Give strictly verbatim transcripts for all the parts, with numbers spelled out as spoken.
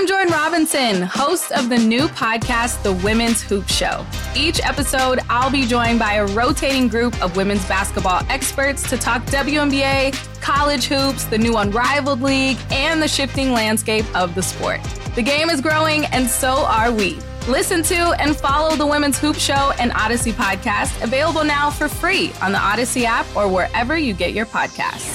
I'm Jordan Robinson, host of the new podcast, The Women's Hoop Show. Each episode, I'll be joined by a rotating group of women's basketball experts to talk W N B A, college hoops, the new Unrivaled League, and the shifting landscape of the sport. The game is growing, and so are we. Listen to and follow The Women's Hoop Show and Odyssey podcast, available now for free on the Odyssey app or wherever you get your podcasts.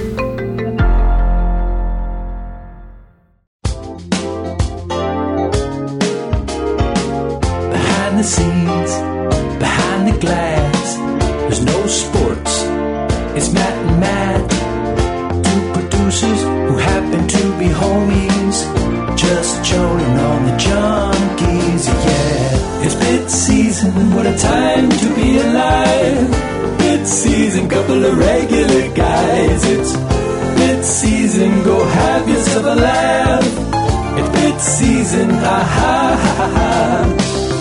Behind the scenes, behind the glass, there's no sports. It's Matt and Matt, two producers who happen to be homies, just joining on the junkies, yeah. It's bit season, what a time to be alive. Bit season, couple of regular guys. It's bit season, go have yourself a laugh. It's bit season, ha ha ha ha ha.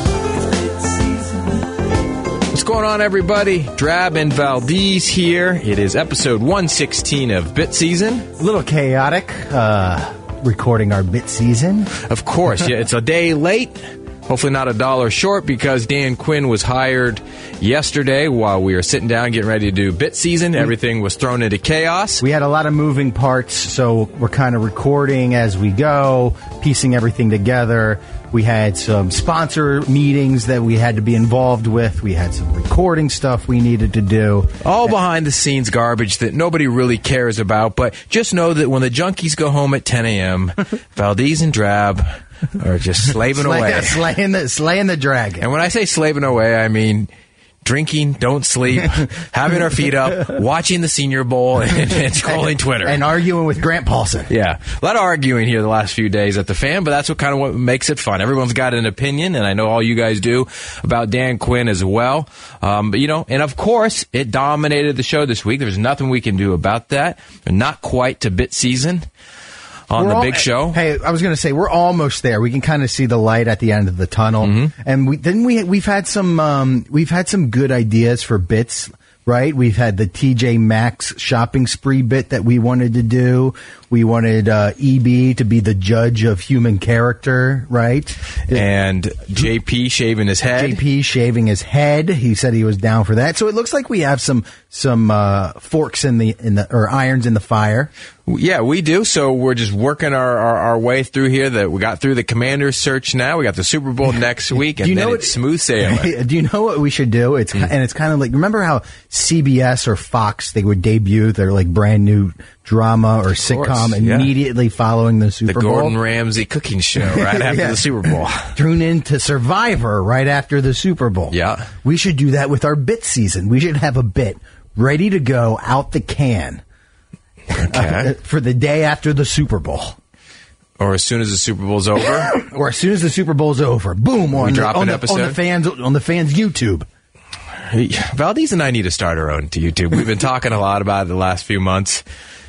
What's going on, everybody? Drab and Valdez here. It is episode one sixteen of Bit Season. A little chaotic, uh, recording our Bit Season. Of course, yeah, it's a day late. Hopefully not a dollar short, because Dan Quinn was hired yesterday while we were sitting down getting ready to do Bit Season. Everything was thrown into chaos. We had a lot of moving parts, so we're kind of recording as we go, piecing everything together. We had some sponsor meetings that we had to be involved with. We had some recording stuff we needed to do. All behind-the-scenes garbage that nobody really cares about, but just know that when the junkies go home at ten a.m., Valdez and Drab are just slaving Slay, away. Slaying the, slaying the dragon. And when I say slaving away, I mean drinking, don't sleep, having our feet up, watching the Senior Bowl, and, and scrolling Twitter. And arguing with Grant Paulson. Yeah. A lot of arguing here the last few days at the Fan, but that's what kind of what makes it fun. Everyone's got an opinion, and I know all you guys do, about Dan Quinn as well. Um, but, you know, and of course, it dominated the show this week. There's nothing we can do about that. Not quite to Bit Season on We're the all, big show. Hey, I was going to say, we're almost there. We can kind of see the light at the end of the tunnel. Mm-hmm. And we then we we've had some um, we've had some good ideas for bits, right? We've had the T J Maxx shopping spree bit that we wanted to do. We wanted uh, E B to be the judge of human character, right? And J P shaving his head. J P shaving his head. He said he was down for that. So it looks like we have some some uh, forks in the in the or irons in the fire. Yeah, we do. So we're just working our, our, our way through here. That we got through the Commander's search now. We got the Super Bowl next week, and do you then know it's what, smooth sailing. Do you know what we should do? It's mm. and it's kind of like, remember how C B S or Fox, they would debut their like brand new drama or sitcom immediately yeah. following the Super the Bowl. The Gordon Ramsay cooking show right after yeah. the Super Bowl. Tune into Survivor right after the Super Bowl. Yeah. We should do that with our Bit Season. We should have a bit ready to go out the can. Okay. Uh, for the day after the Super Bowl. Or as soon as the Super Bowl's over. Or as soon as the Super Bowl's over. Boom. On, we the, drop on, an the, episode. on the fans on the fans' YouTube. Valdez and I need to start our own to YouTube. We've been talking a lot about it the last few months.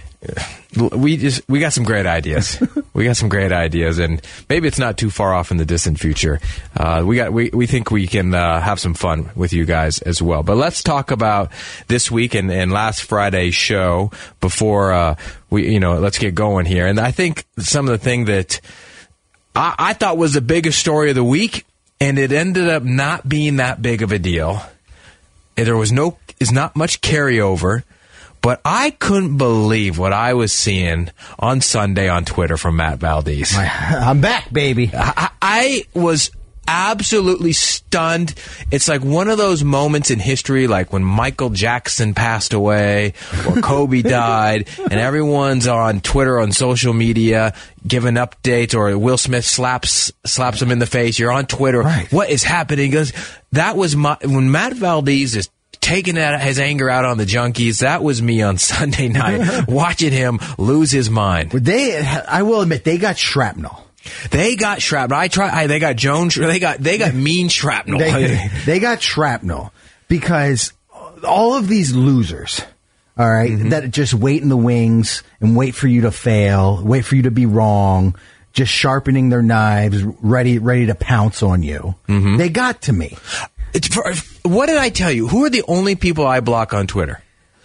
We just we got some great ideas. We got some great ideas, and maybe it's not too far off in the distant future. Uh, we got we, we think we can uh, have some fun with you guys as well. But let's talk about this week and, and last Friday's show before uh, we you know let's get going here. And I think some of the thing that I, I thought was the biggest story of the week, and it ended up not being that big of a deal. There was no is not much carryover. But I couldn't believe what I was seeing on Sunday on Twitter from Matt Valdez. I'm back, baby. I, I was absolutely stunned. It's like one of those moments in history, like when Michael Jackson passed away or Kobe died, and everyone's on Twitter, on social media, giving updates, or Will Smith slaps slaps him in the face. You're on Twitter. Right. What is happening? He goes, that was my, when Matt Valdez is taking his anger out on the junkies. That was me on Sunday night, watching him lose his mind. They, I will admit, they got shrapnel. They got shrapnel. I try. I, they got Jones. They got. They got mean shrapnel. They, they got shrapnel because all of these losers, all right, mm-hmm. that just wait in the wings and wait for you to fail, wait for you to be wrong, just sharpening their knives, ready, ready to pounce on you. Mm-hmm. They got to me. It's for, what did I tell you? Who are the only people I block on Twitter?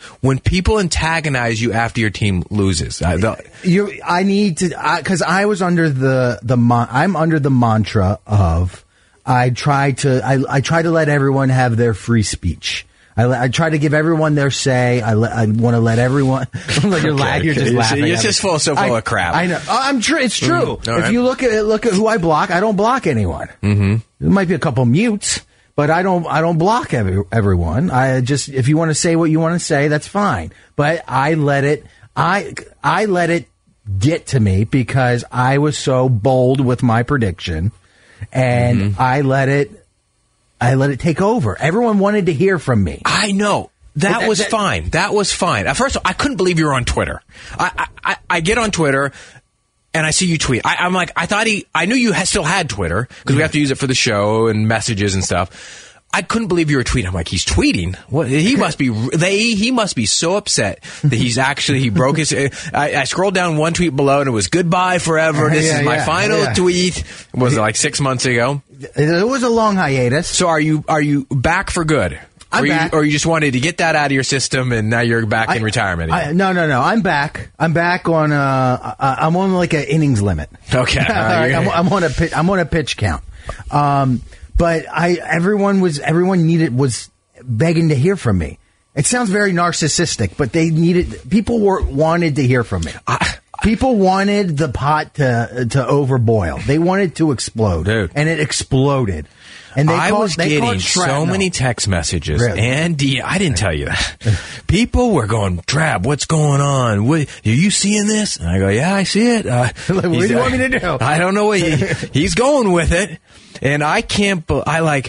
when people antagonize you after your team loses. I, the, you, I need to, because I, I was under the the mon- I'm under the mantra of I try to I, I try to let everyone have their free speech. I, I try to give everyone their say. I, le- I want to let everyone. like you're, okay, la- you're okay. just laughing. It's just full so full I, of crap. I know. I'm true. It's true. Mm-hmm. If right. you look at look at who I block, I don't block anyone. Mm-hmm. There might be a couple mutes, but I don't. I don't block every, everyone. I just if you want to say what you want to say, that's fine. But I let it. I I let it get to me because I was so bold with my prediction, and mm-hmm. I let it. I let it take over. Everyone wanted to hear from me. I know. That, that was that, fine. That was fine. At first, I couldn't believe you were on Twitter. I I, I get on Twitter, and I see you tweet. I, I'm like, I thought he... I knew you ha- still had Twitter, because yeah. we have to use it for the show and messages and stuff. I couldn't believe you were tweeting. I'm like, he's tweeting? What? He must be... They. He must be so upset that he's actually... He broke his... I, I scrolled down one tweet below, and it was goodbye forever. This yeah, is my yeah, final yeah. tweet. Was it like six months ago? It was a long hiatus. So are you are you back for good? I'm or, back. You, or you just wanted to get that out of your system and now you're back I, in retirement again? I, no, no, no. I'm back. I'm back on. Uh, I'm on like an innings limit. Okay, All right, I'm, I'm on a pitch, I'm on a pitch count. Um, but I everyone was everyone needed was begging to hear from me. It sounds very narcissistic, but they needed people were wanted to hear from me. I, People wanted the pot to to overboil. They wanted to explode, Dude. and it exploded. And they I called, was they getting so many text messages, really? and D- I didn't tell you that. People were going, Drab, what's going on? What, are you seeing this? And I go, yeah, I see it. Uh, what do you want me to do? I don't know what he, he's going with it, and I can't. Be- I like.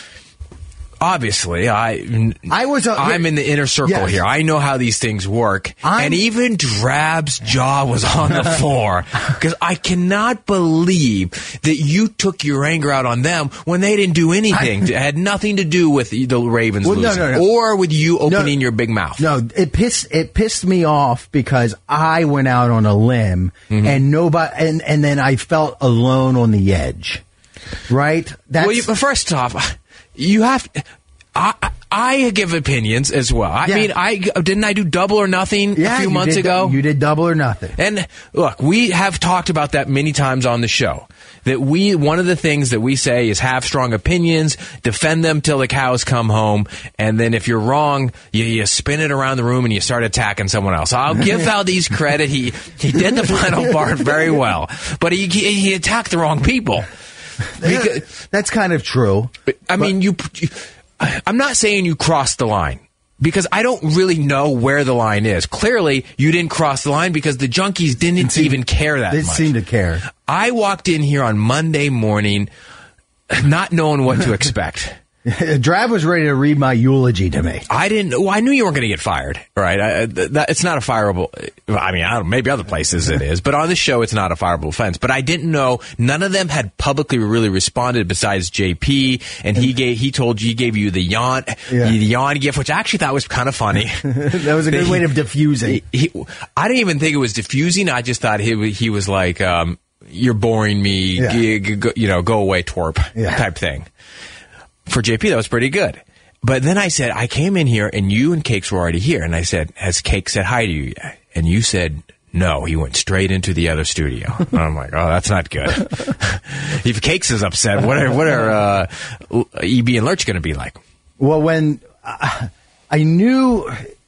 Obviously, I I was. Uh, I'm in the inner circle yes. here. I know how these things work, I'm, and even Drab's jaw was on the floor because I cannot believe that you took your anger out on them when they didn't do anything. I, it had nothing to do with the Ravens well, losing, no, no, no. or with you opening no, your big mouth. No, it pissed it pissed me off because I went out on a limb, mm-hmm. and nobody, and and then I felt alone on the edge. Right. That's, well, you, first off. You have. I I give opinions as well. I yeah. mean, I didn't I do Double or Nothing yeah, a few you months did, ago. You did Double or Nothing. And look, we have talked about that many times on the show. That we one of the things that we say is have strong opinions, defend them till the cows come home, and then if you're wrong, you, you spin it around the room and you start attacking someone else. I'll give Valdez credit; he he did the final part very well, but he he, he attacked the wrong people. Because, that's kind of true. I mean, you, you. I'm not saying you crossed the line because I don't really know where the line is. Clearly, you didn't cross the line because the junkies didn't seem, even care that they much. They seem to care. I walked in here on Monday morning, not knowing what to expect. Drab was ready to read my eulogy to me. I didn't. Well, I knew you weren't going to get fired, right? I, that, it's not a fireable. I mean, I don't, maybe other places it is, but on this show, it's not a fireable offense. But I didn't know. None of them had publicly really responded besides J P, and he gave. He told you he gave you the yawn, yeah. the yawn gift, which I actually thought was kind of funny. That was a good he, way of diffusing. He, he, I didn't even think it was diffusing. I just thought he he was like, um, "You're boring me. Yeah. G- g- go, you know, go away, twerp," yeah. type thing. For J P, that was pretty good. But then I said, I came in here and you and Cakes were already here. And I said, has Cake said hi to you yet? And you said, no. He went straight into the other studio. And I'm like, oh, that's not good. If Cakes is upset, what are, what are uh, E B and Lurch going to be like? Well, when uh, I knew...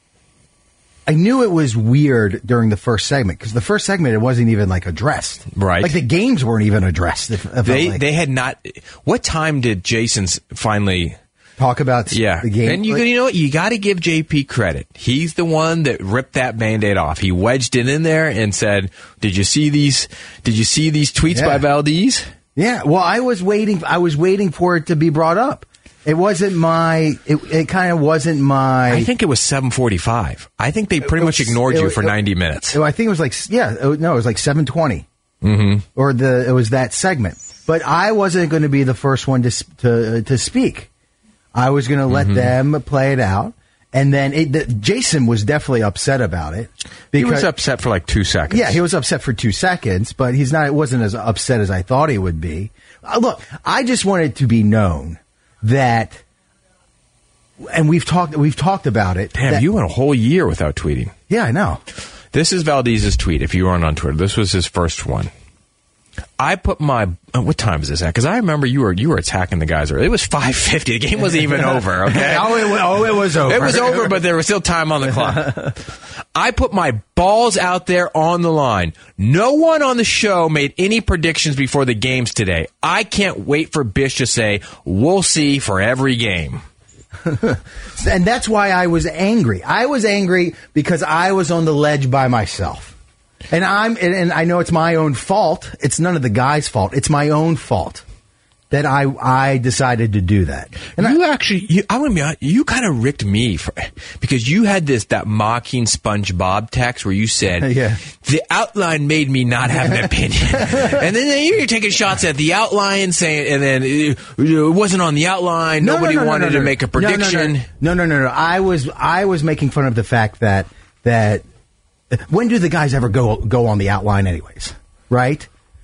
I knew it was weird during the first segment because the first segment it wasn't even like addressed, right? Like the games weren't even addressed. If, if they like, they had not. What time did Jason's finally talk about yeah. the game? And you, like, you know what? You got to give J P credit. He's the one that ripped that Band-Aid off. He wedged it in there and said, "Did you see these? Did you see these tweets yeah. by Valdez?" Yeah. Well, I was waiting. I was waiting for it to be brought up. It wasn't my. It, it kind of wasn't my. I think it was seven forty-five. I think they pretty was, much ignored it, you for it, ninety minutes. It, I think it was like yeah. It, no, it was like seven twenty. Mm-hmm. Or the it was that segment. But I wasn't going to be the first one to to to speak. I was going to let mm-hmm. them play it out, and then it, the, Jason was definitely upset about it. Because, he was upset for like two seconds. Yeah, he was upset for two seconds, but he's not. It wasn't as upset as I thought he would be. Uh, look, I just wanted to be known that and we've talked we've talked about it. Damn, that, you went a whole year without tweeting. Yeah, I know. This is Valdez's tweet. If you aren't on Twitter, this was his first one. I put my uh, what time is this at? Because I remember you were you were attacking the guys early. It was five fifty. The game wasn't even over. Okay. oh, it, oh, it was over. It was over, but there was still time on the clock. I put my balls out there on the line. No one on the show made any predictions before the games today. I can't wait for Bish to say, "We'll see" for every game. And that's why I was angry. I was angry because I was on the ledge by myself. And I'm, and, and I know it's my own fault. It's none of the guys' fault. It's my own fault that I I decided to do that. And you I, actually, you, I want to be honest, you kind of ricked me for, because you had this that mocking SpongeBob text where you said, yeah. the outline made me not have an opinion, and then you're taking shots at the outline, saying, and then it, it wasn't on the outline. No, Nobody no, no, wanted no, no, to make a prediction. No, no, no, no, no. I was I was making fun of the fact that that. When do the guys ever go go on the outline, anyways? Right?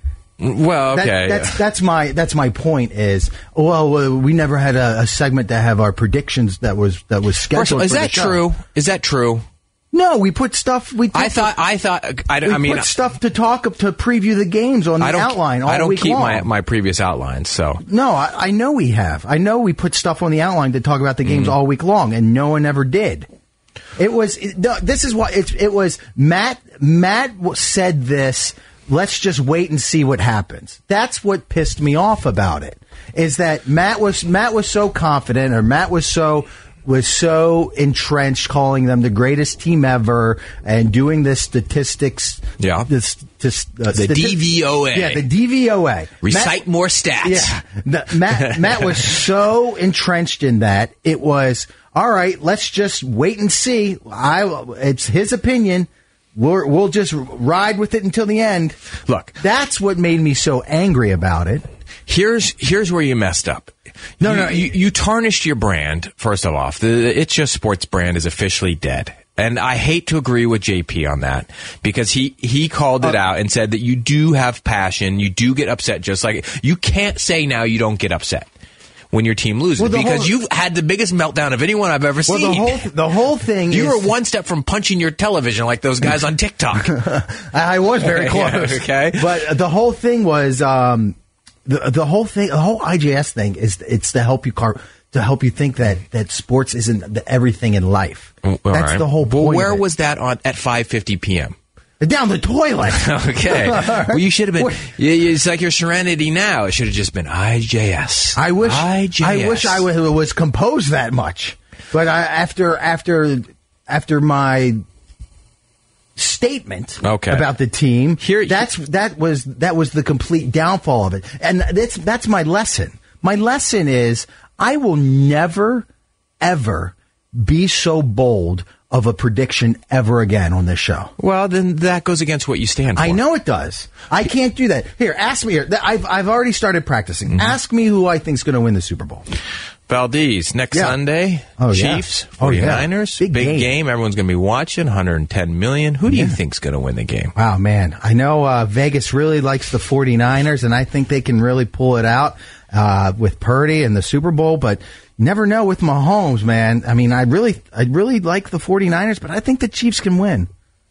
Well, okay. That, that's that's my that's my point. Is well, uh, we never had a, a segment to have our predictions that was that was scheduled. First of all, is for that the show. true? Is that true? No, we put stuff. We I thought. I thought. I, we I mean, put stuff to talk to preview the games on the I don't, outline. All I don't week keep long. my my previous outlines. So no, I, I know we have. I know we put stuff on the outline to talk about the games Mm. all week long, and no one ever did. It was. It, no, this is what it, it was. Matt. Matt said this. Let's just wait and see what happens. That's what pissed me off about it. Is that Matt was Matt was so confident, or Matt was so was so entrenched, calling them the greatest team ever, and doing this statistics. Yeah. This, this uh, the stati- D V O A. Yeah, the D V O A. Recite Matt, more stats. Yeah, the, Matt. Matt was so entrenched in that it was. All right, let's just wait and see. I, it's his opinion. We're, we'll just ride with it until the end. Look, that's what made me so angry about it. Here's here's where you messed up. No, you, no, you, you tarnished your brand. First of all, the It's Just Sports brand is officially dead. And I hate to agree with J P on that, because he, he called it uh, out and said that you do have passion. You do get upset just like you can't say now you don't get upset when your team loses, well, because whole, you've had the biggest meltdown of anyone I've ever well, seen. The whole, the whole thing you is... were one step from punching your television like those guys on TikTok. I was very close. Yeah, okay. But the whole thing was, um, the, the whole thing, the whole I J S thing is, it's to help you car, to help you think that, that sports isn't the everything in life. Well, That's right. the whole point. Well, where of it. was that on at five fifty p.m.? Down the toilet. Okay. Well, you should have been. It's like your Serenity now. It should have just been I J S. I wish. I J S. I wish I was, was composed that much. But I, after after after my statement okay. about the team, here that's that was that was the complete downfall of it. And that's that's my lesson. My lesson is I will never ever be so bold of a prediction ever again on this show. Well, then that goes against what you stand for. I know it does. I can't do that. Here, ask me here. I've, I've already started practicing. Mm-hmm. Ask me who I think's going to win the Super Bowl. Valdez, next yeah. Sunday, oh, Chiefs, yeah. forty-niners, oh, yeah. big, big game. game. Everyone's going to be watching, one hundred ten million. Who do yeah. you think's going to win the game? Wow, man. I know uh, Vegas really likes the forty-niners, and I think they can really pull it out uh, with Purdy and the Super Bowl, but never know with Mahomes, man. I mean, I really I really like the forty-niners, but I think the Chiefs can win.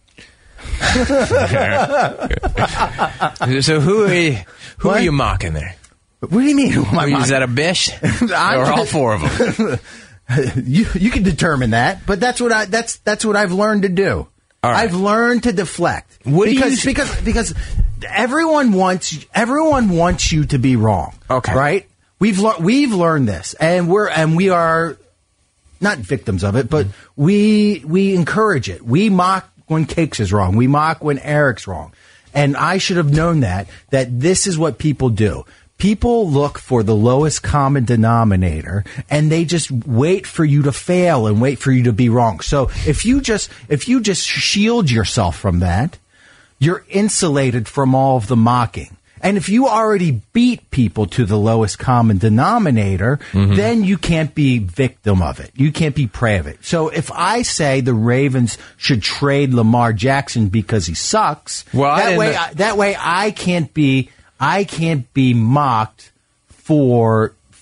So who are you, who what? are you mocking there? What do you mean? Who am I Is mocking? that a Bish? Or all four of them? you you can determine that, but that's what I that's that's what I've learned to do. All right. I've learned to deflect what because do you... because because everyone wants everyone wants you to be wrong. Okay, right? We've le- we've learned this, and we're and we are not victims of it, but we we encourage it. We mock when Cakes is wrong. We mock when Eric's wrong, and I should have known that that this is what people do. People look for the lowest common denominator, and they just wait for you to fail and wait for you to be wrong. So if you just if you just shield yourself from that, you're insulated from all of the mocking. And if you already beat people to the lowest common denominator, mm-hmm. then you can't be victim of it. You can't be prey of it. So if I say the Ravens should trade Lamar Jackson because he sucks, well, that way I, that way I can't be I can't be mocked for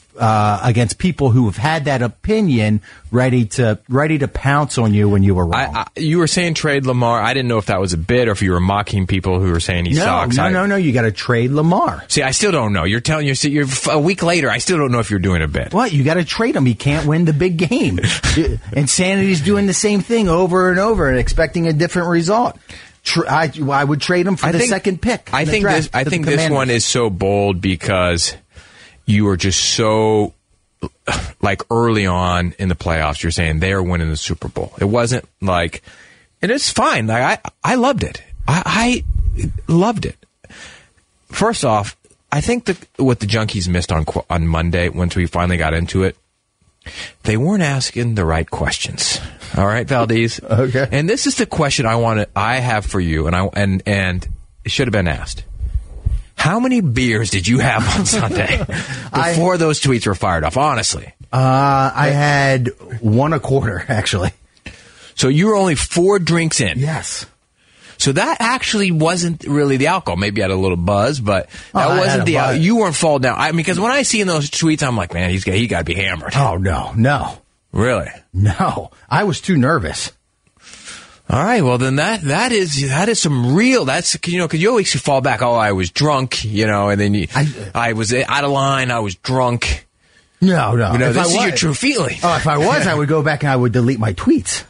uh, against people who have had that opinion ready to ready to pounce on you when you were wrong. I, I, you were saying trade Lamar. I didn't know if that was a bit or if you were mocking people who were saying he no, sucks. No, I, no, no. You got to trade Lamar. See, I still don't know. You're telling you you're a week later. I still don't know if you're doing a bit. What? You got to trade him. He can't win the big game. Insanity's doing the same thing over and over and expecting a different result. Tra- I, I would trade him for I the think, second pick. I think draft, this. I think this this one is so bold because you are just so like early on in the playoffs. You're saying they are winning the Super Bowl. It wasn't like, and it's fine. Like I, I loved it. I, I loved it. First off, I think that what the Junkies missed on on Monday, once we finally got into it, they weren't asking the right questions. All right, Valdez. Okay. And this is the question I want to, I have for you, and I and and it should have been asked. How many beers did you have on Sunday before I, those tweets were fired off? Honestly, uh, I had one a quarter actually. So you were only four drinks in. Yes. So that actually wasn't really the alcohol. Maybe you had a little buzz, but that oh, wasn't the alcohol. Buzz. You weren't falling down. I mean, because when I see in those tweets, I'm like, man, he's got, he got to be hammered. Oh, no, no. Really? No. I was too nervous. All right, well, then that that is that is some real, that's, you know, because you always fall back, oh, I was drunk, you know, and then you, I, I was out of line, I was drunk. No, no. You know, if this I is was, your true feeling. Oh, if I was, I would go back and I would delete my tweets.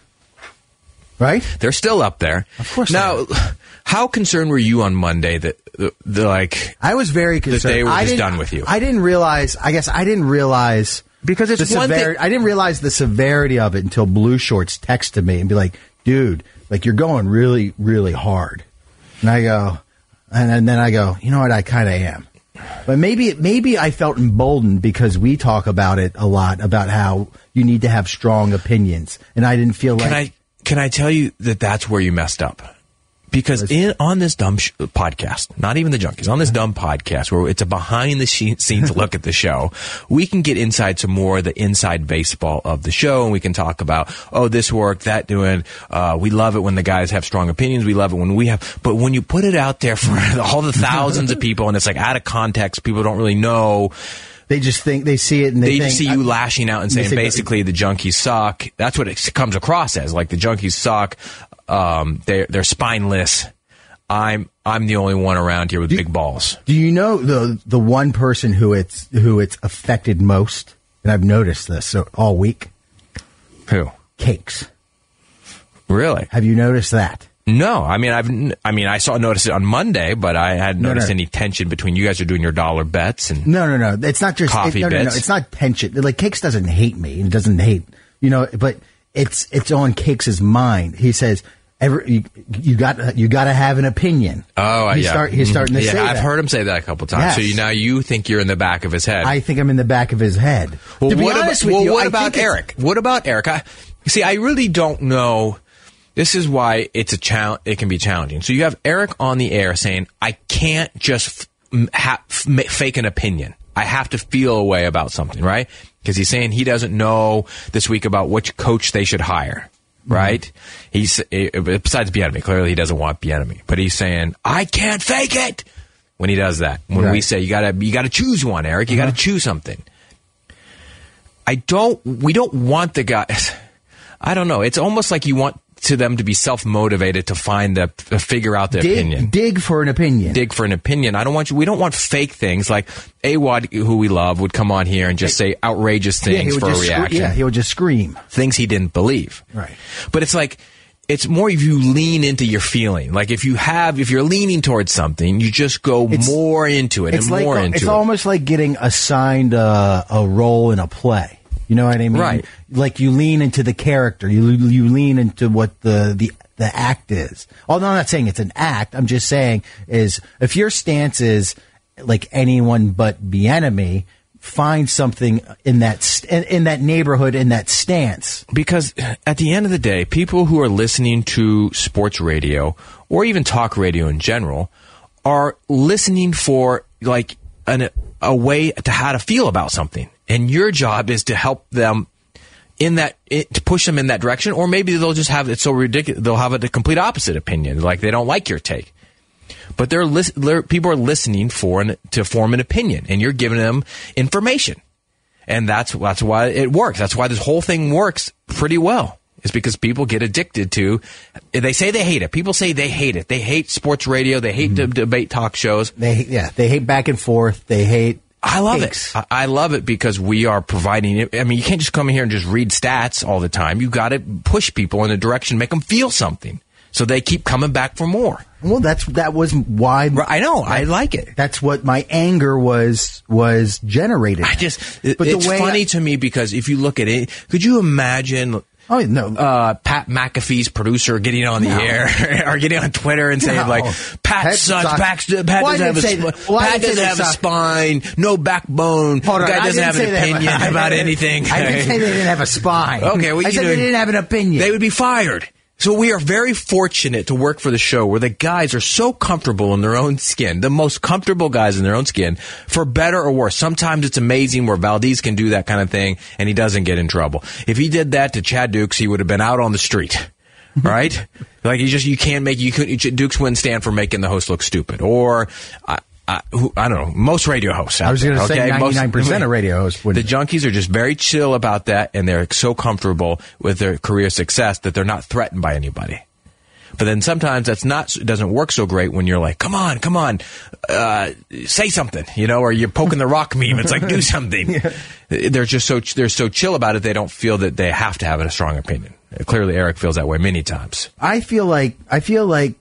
Right? They're still up there. Of course. Now, how concerned were you on Monday that the, the like I was very concerned that they were I just didn't- done with you? I didn't realize. I guess I didn't realize Because it's the one severity. thing- I didn't realize the severity of it until Blue Shorts texted me and be like, "Dude, like you're going really, really hard." And I go, and, and then I go, you know what? I kind of am. But maybe maybe I felt emboldened because we talk about it a lot about how you need to have strong opinions, and I didn't feel like. Can I can I tell you that that's where you messed up? Because in on this dumb sh- podcast, not even the Junkies, on this dumb podcast where it's a behind the scenes look at the show, we can get inside some more of the inside baseball of the show, and we can talk about, oh, this worked, that doing. Uh, we love it when the guys have strong opinions. We love it when we have. But when you put it out there for all the thousands of people, and it's like out of context, people don't really know. They just think they see it and they, they think, just see you I, lashing out and saying say, basically the Junkies suck. That's what it comes across as, like the Junkies suck. Um, they're they're spineless. I'm I'm the only one around here with do, big balls. Do you know the the one person who it's who it's affected most? And I've noticed this so, all week. Who? Cakes. Really? Have you noticed that? No, I mean I've I mean I saw noticed it on Monday, but I hadn't No, noticed no. any tension between you guys are doing your dollar bets and No, no, no. It's not just Coffee it, no, no, no. bits? It's not tension. Like Cakes doesn't hate me. It doesn't hate you know, but it's it's on Cakes' mind. He says. Every, you, you got you got to have an opinion. Oh, he's yeah. Start, he's starting to yeah, say I've that. heard him say that a couple times. Yes. So you, now you think you're in the back of his head. I think I'm in the back of his head. Well, to be what honest about, with well, you, what I about think it's- Eric? What about Eric? I, see, I really don't know. This is why it's a challenge. It can be challenging. So you have Eric on the air saying, "I can't just f- ha- f- fake an opinion. I have to feel a way about something, right?" Because he's saying he doesn't know this week about which coach they should hire. Right? Mm-hmm. He's besides Bieniemy. Clearly, he doesn't want Bieniemy, but he's saying, "I can't fake it." When he does that, when right. we say you gotta you gotta choose one, Eric, you uh-huh. gotta choose something. I don't. We don't want the guys. I don't know. It's almost like you want to them to be self-motivated to find the to figure out the dig, opinion. Dig for an opinion. Dig for an opinion. I don't want you. We don't want fake things like A W A D, who we love, would come on here and just say outrageous things yeah, for a just reaction. Scre- yeah, he would just scream things he didn't believe. Right. But it's like it's more if you lean into your feeling. Like if you have, if you're leaning towards something, you just go it's, more into it it's and like, more into it's it. It's almost like getting assigned a, a role in a play. You know what I mean? Right. Like you lean into the character. You you lean into what the the the act is. Although I'm not saying it's an act. I'm just saying is if your stance is like anyone but Bieniemy, find something in that st- in, in that neighborhood in that stance. Because at the end of the day, people who are listening to sports radio or even talk radio in general are listening for like an, a way to how to feel about something. And your job is to help them in that, to push them in that direction, or maybe they'll just have it so ridiculous. They'll have a, a complete opposite opinion, like they don't like your take. But they're, lis- they're people are listening for an, to form an opinion, and you're giving them information. And that's that's why it works. That's why this whole thing works pretty well. It's because people get addicted to, they say they hate it. People say they hate it. They hate sports radio. They hate mm-hmm. de- debate talk shows. They yeah, they hate back and forth. They hate I love takes. it. I, I love it because we are providing it. I mean, you can't just come in here and just read stats all the time. You got to push people in a direction, make them feel something. So they keep coming back for more. Well, that's that was why I know. That, I like it. That's what my anger was was generated. I just but it's the way funny I, to me because if you look at it, could you imagine? Oh no, uh, Pat McAfee's producer getting on the no. air or getting on Twitter and saying no. like, "Pat, Pat sucks. sucks. Pat, Pat well, doesn't have a say, sp- well, Pat doesn't have a spine, no backbone. Hold the on, guy doesn't have an opinion that. about anything." I didn't say they didn't have a spine. Okay, well, I you said know, they didn't have an opinion. They would be fired. So we are very fortunate to work for the show where the guys are so comfortable in their own skin, the most comfortable guys in their own skin, for better or worse. Sometimes it's amazing where Valdez can do that kind of thing and he doesn't get in trouble. If he did that to Chad Dukes, he would have been out on the street, right? Like you just you can't make you could Dukes wouldn't stand for making the host look stupid or. Uh, I, who, I don't know. Most radio hosts. I was going to okay? say ninety-nine percent of radio hosts wouldn't. The junkies are just very chill about that, and they're so comfortable with their career success that they're not threatened by anybody. But then sometimes that's not it doesn't work so great when you're like, come on, come on, uh, say something, you know, or you're poking the rock meme. It's like, do something. Yeah. They're just so they're so chill about it. They don't feel that they have to have a strong opinion. Clearly, Eric feels that way many times. I feel like I feel like.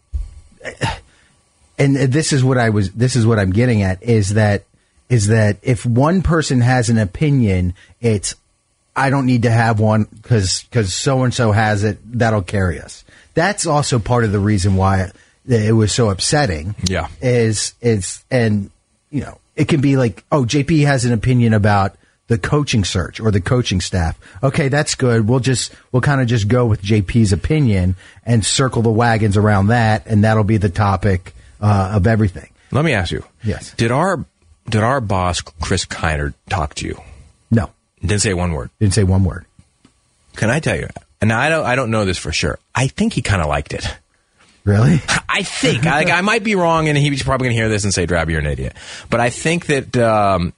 And this is what I was. This is what I'm getting at. Is that is that if one person has an opinion, it's I don't need to have one because because so and so has it. That'll carry us. That's also part of the reason why it was so upsetting. Yeah. Is is and you know it can be like, oh, J P has an opinion about the coaching search or the coaching staff. Okay, that's good. We'll just we'll kind of just go with J P's opinion and circle the wagons around that, and that'll be the topic. Uh, of everything. Let me ask you. Yes. Did our did our boss Chris Kiner talk to you? No. Didn't say one word. Didn't say one word. Can I tell you? And I don't I don't know this for sure. I think he kind of liked it. Really? I think. I, like, I might be wrong, and he's probably going to hear this and say, "Drab, you're an idiot." But I think that um,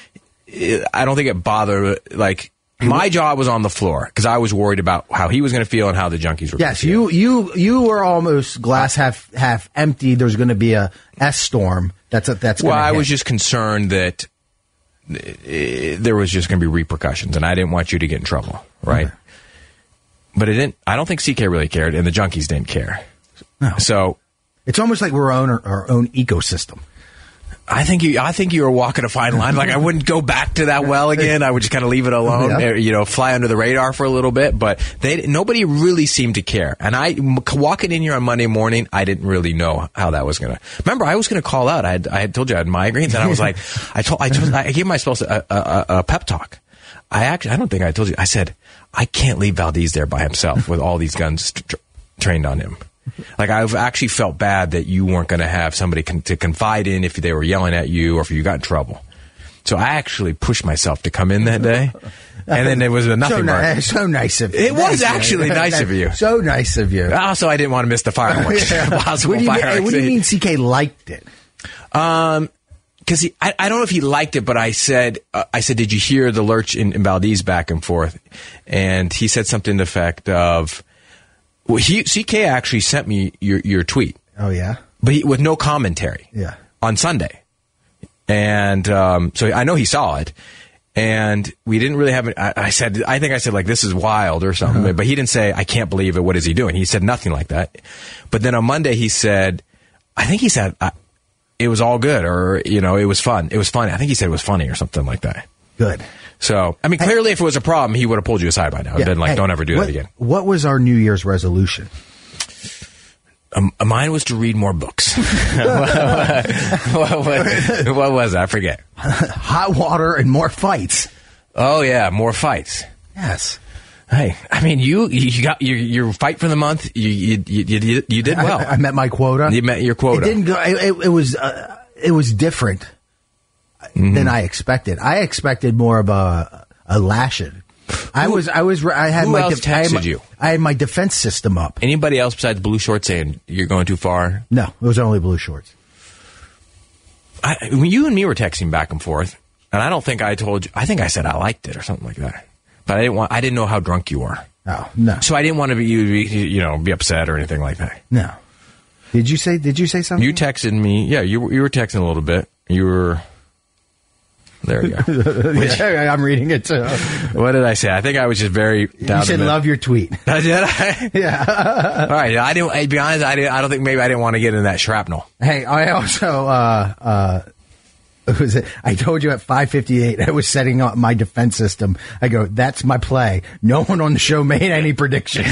it, I don't think it bothered. Like my jaw was on the floor because I was worried about how he was going to feel and how the junkies were. Yes, going to feel. you you you were almost glass half half empty. There's going to be a S storm. That's a, that's. Well, gonna I hit. was just concerned that uh, there was just going to be repercussions, and I didn't want you to get in trouble, right? Okay. But it didn't. I don't think C K really cared, and the junkies didn't care. No. So it's almost like we're on our, our own ecosystem. I think you. I think you were walking a fine line. Like I wouldn't go back to that well again. I would just kind of leave it alone. Yeah. You know, fly under the radar for a little bit. But they nobody really seemed to care. And I walking in here on Monday morning, I didn't really know how that was going to. Remember, I was going to call out. I had, I had told you I had migraines, and I was like, I told, I told, I gave myself a, a, a pep talk. I actually, I don't think I told you. I said I can't leave Valdez there by himself with all these guns t- trained on him. Like, I've actually felt bad that you weren't going to have somebody con- to confide in if they were yelling at you or if you got in trouble. So I actually pushed myself to come in that day. And then there was a nothing. So, ni- so nice of you. It was actually nice of you. So nice of you. Also, I didn't want to miss the fireworks. Yeah. Possible what, do you fireworks. mean, what do you mean C K liked it? Um, because I, I don't know if he liked it, but I said, uh, I said, did you hear the lurch in, in Valdez back and forth? And he said something to the effect of, well, he, C K actually sent me your, your tweet. Oh, yeah? But he, with no commentary. Yeah. On Sunday. And um, so I know he saw it. And we didn't really have it. I, I said, I think I said, like, this is wild or something. Uh-huh. But he didn't say, I can't believe it. What is he doing? He said nothing like that. But then on Monday, he said, I think he said, I, it was all good, or, you know, it was fun. It was funny. I think he said it was funny or something like that. Good. So, I mean, clearly, hey, if it was a problem, he would have pulled you aside by now. Yeah, Been like, hey, don't ever do what, that again. What was our New Year's resolution? Um, mine was to read more books. what, what, what, what was it? I forget. Hot water and more fights. Oh, yeah, more fights. Yes. Hey, I mean, you you got your your fight for the month. You you you, you, you did well. I, I met my quota. You met your quota. It didn't go. It, it, it was uh, it was different mm-hmm. than I expected. I expected more of a a lashing. I was I was I had Who my else def- I had texted my, you? I had my defense system up. Anybody else besides Blue Shorts saying you're going too far? No, it was only Blue Shorts. I, when you and me were texting back and forth, And I don't think I told you. I think I said I liked it or something like that. But I didn't want. I didn't know how drunk you were. Oh no! So I didn't want to be you, you know, be upset or anything like that. No. Did you say? Did you say something? You texted me. Yeah, you you were texting a little bit. You were. There you go. Yeah, I'm reading it too. What did I say? I think I was just very. Down You said love your tweet. Did I? Yeah. All right. I didn't. To be honest, I didn't. I don't think maybe I didn't want to get in that shrapnel. Hey, I also. Uh, uh, was it? I told you at five fifty-eight I was setting up my defense system. I go, that's my play. No one on the show made any predictions.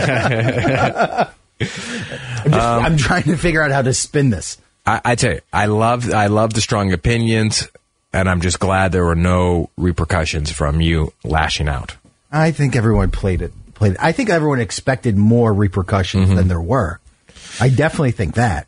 I'm, just, um, I'm trying to figure out how to spin this. I, I tell you, I love I love the strong opinions, and I'm just glad there were no repercussions from you lashing out. I think everyone played it. Played it. I think everyone expected more repercussions mm-hmm. than there were. I definitely think that.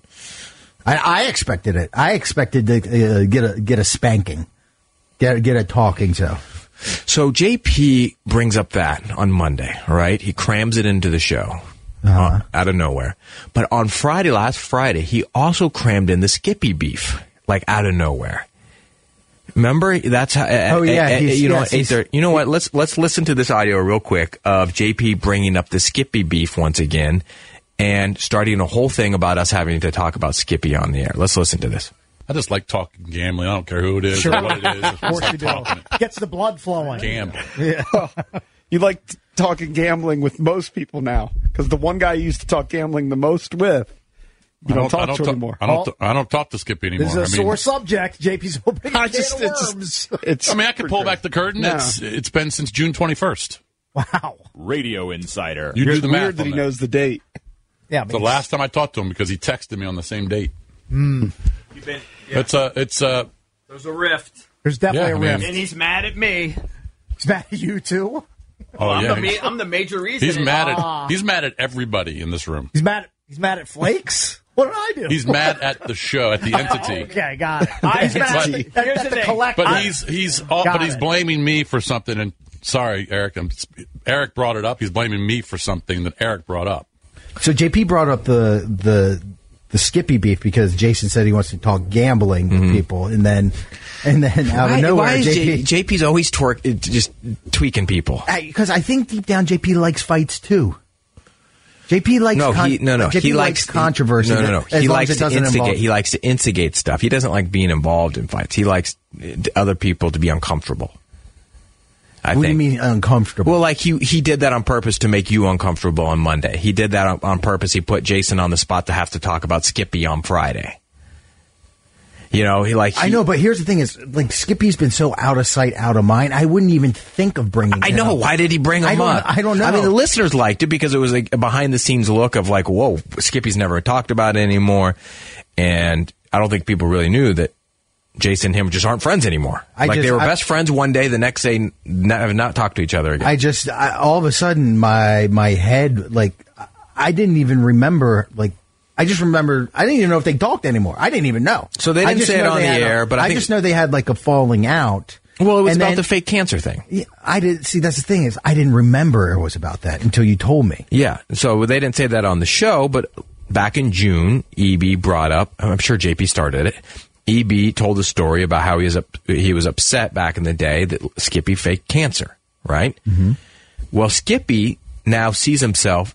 I, I expected it. I expected to uh, get a get a spanking, get get a talking to. So J P brings up that on Monday, right? He crams it into the show uh-huh. uh, out of nowhere. But on Friday, last Friday, he also crammed in the Skippy beef, like out of nowhere. Remember, that's how. Uh, oh yeah, uh, uh, you know, yes, there, you know what? Let's let's listen to this audio real quick of J P bringing up the Skippy beef once again. And starting a whole thing about us having to talk about Skippy on the air. Let's listen to this. I just like talking gambling. I don't care who it is sure. or what it is. Of course you do. Gets the blood flowing. Gambling. Yeah. You like t- talking gambling with most people now. Because the one guy you used to talk gambling the most with, you don't, don't talk I don't to ta- anymore. I don't, I don't talk to Skippy anymore. This is a I mean, sore subject. J P's hoping I to just, get it's, worms. just, It's I mean, I can pull back the curtain. No. It's It's been since June twenty-first. Wow. Radio Insider. You It's do the math weird that on he that. knows the date. Yeah, the last time I talked to him because he texted me on the same date. Mm. Been, yeah. It's a, it's a. There's a rift. There's definitely Yeah, a I mean- rift. And he's mad at me. He's mad at you too. Oh I'm, yeah, the he's, ma- I'm the major reason. he's it- mad Ah. at he's mad at everybody in this room. He's mad. At, he's mad at Flakes. What did I do? He's mad at the show, at the entity. Okay, got it. I- He's mad But- at, Here's at the the thing. collective. But he's he's all, Got but he's it. blaming me for something. And sorry, Eric, I'm, Eric brought it up. He's blaming me for something that Eric brought up. So J P brought up the the the Skippy beef because Jason said he wants to talk gambling with Mm-hmm. people, and then and then out Why, of nowhere, why is J J- P JP's always twerk, just tweaking people? because I think deep down J P likes fights too. J P likes No, con- he no no J P he likes, likes controversy. No, no, no. as He long likes as it to doesn't instigate. involve- He likes to instigate stuff. He doesn't like being involved in fights. He likes uh, other people to be uncomfortable. I What think. do you mean uncomfortable? Well, like he he did that on purpose to make you uncomfortable on Monday. He did that on, on purpose. He put Jason on the spot to have to talk about Skippy on Friday. You know, he like he, I know, but here's the thing: is like Skippy's been so out of sight, out of mind. I wouldn't even think of bringing. I him know. up. Why did he bring him I don't, up? I don't know. I mean, the listeners liked it because it was like a behind the scenes look of like, whoa, Skippy's never talked about it anymore, and I don't think people really knew that Jason and him just aren't friends anymore. I like just- they were I- best friends one day, the next day not, have not talked to each other again. I just I, all of a sudden my my head like I didn't even remember like I just remember I didn't even know if they talked anymore. I didn't even know. So they I didn't just say it know on they the had a- air, but I I think- just know they had like a falling out. well, it was And about then- the fake cancer thing. Yeah, I did see. That's the thing is I didn't remember it was about that until you told me. Yeah, so they didn't say that on the show, but back in June, E B brought up. I'm sure J P started it. E B told a story about how he was up, he was upset back in the day that Skippy faked cancer, right? Mm-hmm. Well, Skippy now sees himself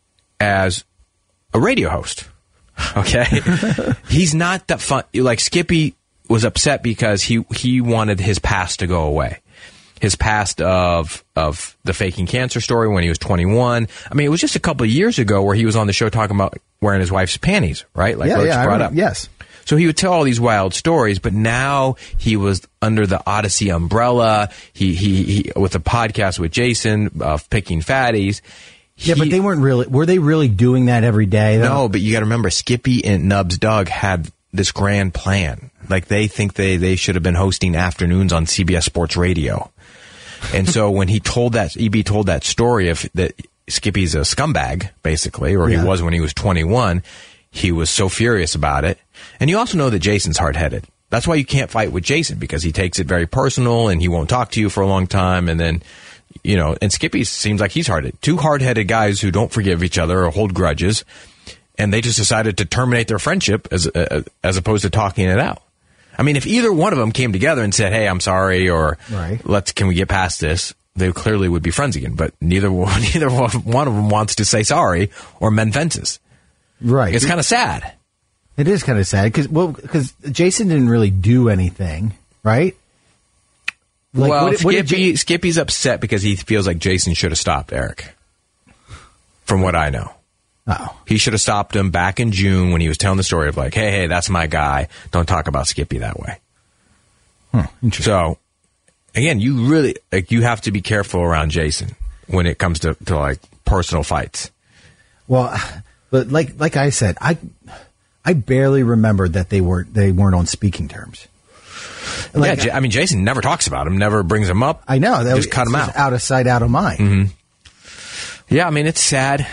as a radio host. Okay, he's not that fun. Like Skippy was upset because he he wanted his past to go away. His past of of the faking cancer story when he was twenty-one. I mean, it was just a couple of years ago where he was on the show talking about wearing his wife's panties, right? Like yeah, Roach yeah, I brought remember- up. yes. So he would tell all these wild stories, but now he was under the Odyssey umbrella. He he, he with a podcast with Jason of Picking Fatties. Yeah, but He- they weren't really. Were they really doing that every day? Though? no, but you got to remember, Skippy and Nubs Doug had this grand plan. Like they think they they should have been hosting afternoons on C B S Sports Radio. And so when he told that, E B told that story of that Skippy's a scumbag, basically, or Yeah. he was when he was twenty-one. He was so furious about it. And you also know that Jason's hard-headed. That's why you can't fight with Jason, because he takes it very personal and he won't talk to you for a long time. And then, you know, and Skippy seems like he's hard-headed. Two hard-headed guys who don't forgive each other or hold grudges. And they just decided to terminate their friendship as uh, as opposed to talking it out. I mean, if either one of them came together and said, "Hey, I'm sorry," or Right. "Let's can we get past this?" they clearly would be friends again. But neither one, neither one of them wants to say sorry or mend fences. Right. It's kind of sad. It is kind of sad because well, because Jason didn't really do anything, right? Like, well, what- what did Skippy, Ja- Skippy's upset because he feels like Jason should have stopped Eric. From what I know. Oh. He should have stopped him back in June when he was telling the story of like, hey, hey, that's my guy. Don't talk about Skippy that way. Huh, interesting. So, again, you really, like, you have to be careful around Jason when it comes to, to like, personal fights. Well, but like like I said, I I barely remember that they were they weren't on speaking terms. Like, yeah, J- I mean, Jason never talks about him, never brings him up. I know. That just cut him it's out. Out of sight, out of mind. Mm-hmm. Yeah, I mean, it's sad.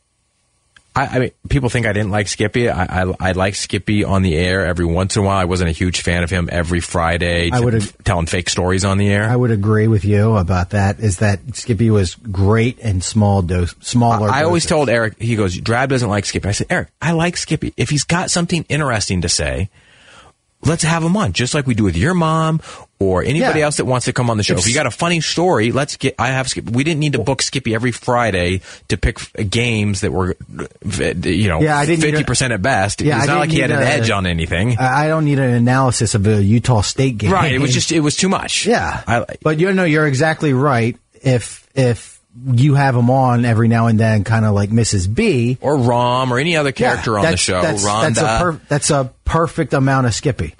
I, I mean, people think I didn't like Skippy. I, I I like Skippy on the air every once in a while. I wasn't a huge fan of him every Friday I t- would've- telling fake stories on the air. I would agree with you about that. Is that Skippy was great in small dose, smaller. I always doses. told Eric, he goes, Drab doesn't like Skippy. I said, Eric, I like Skippy. If he's got something interesting to say, let's have him on, just like we do with your mom or anybody Yeah. else that wants to come on the show. If If you got a funny story, let's get, I have Skippy. We didn't need to book Skippy every Friday to pick f- games that were, you know, Yeah, I didn't need fifty a- percent at best. Yeah, it's I not like didn't he had need an a- edge on anything. I I don't need an analysis of a Utah State game. Right. It was just, it was too much. Yeah, I, but you know, you're exactly right. If if you have him on every now and then, kind of like Missus B or Rom or any other character yeah, on the that's- show. That's, Rhonda. that's a per, that's a perfect amount of Skippy.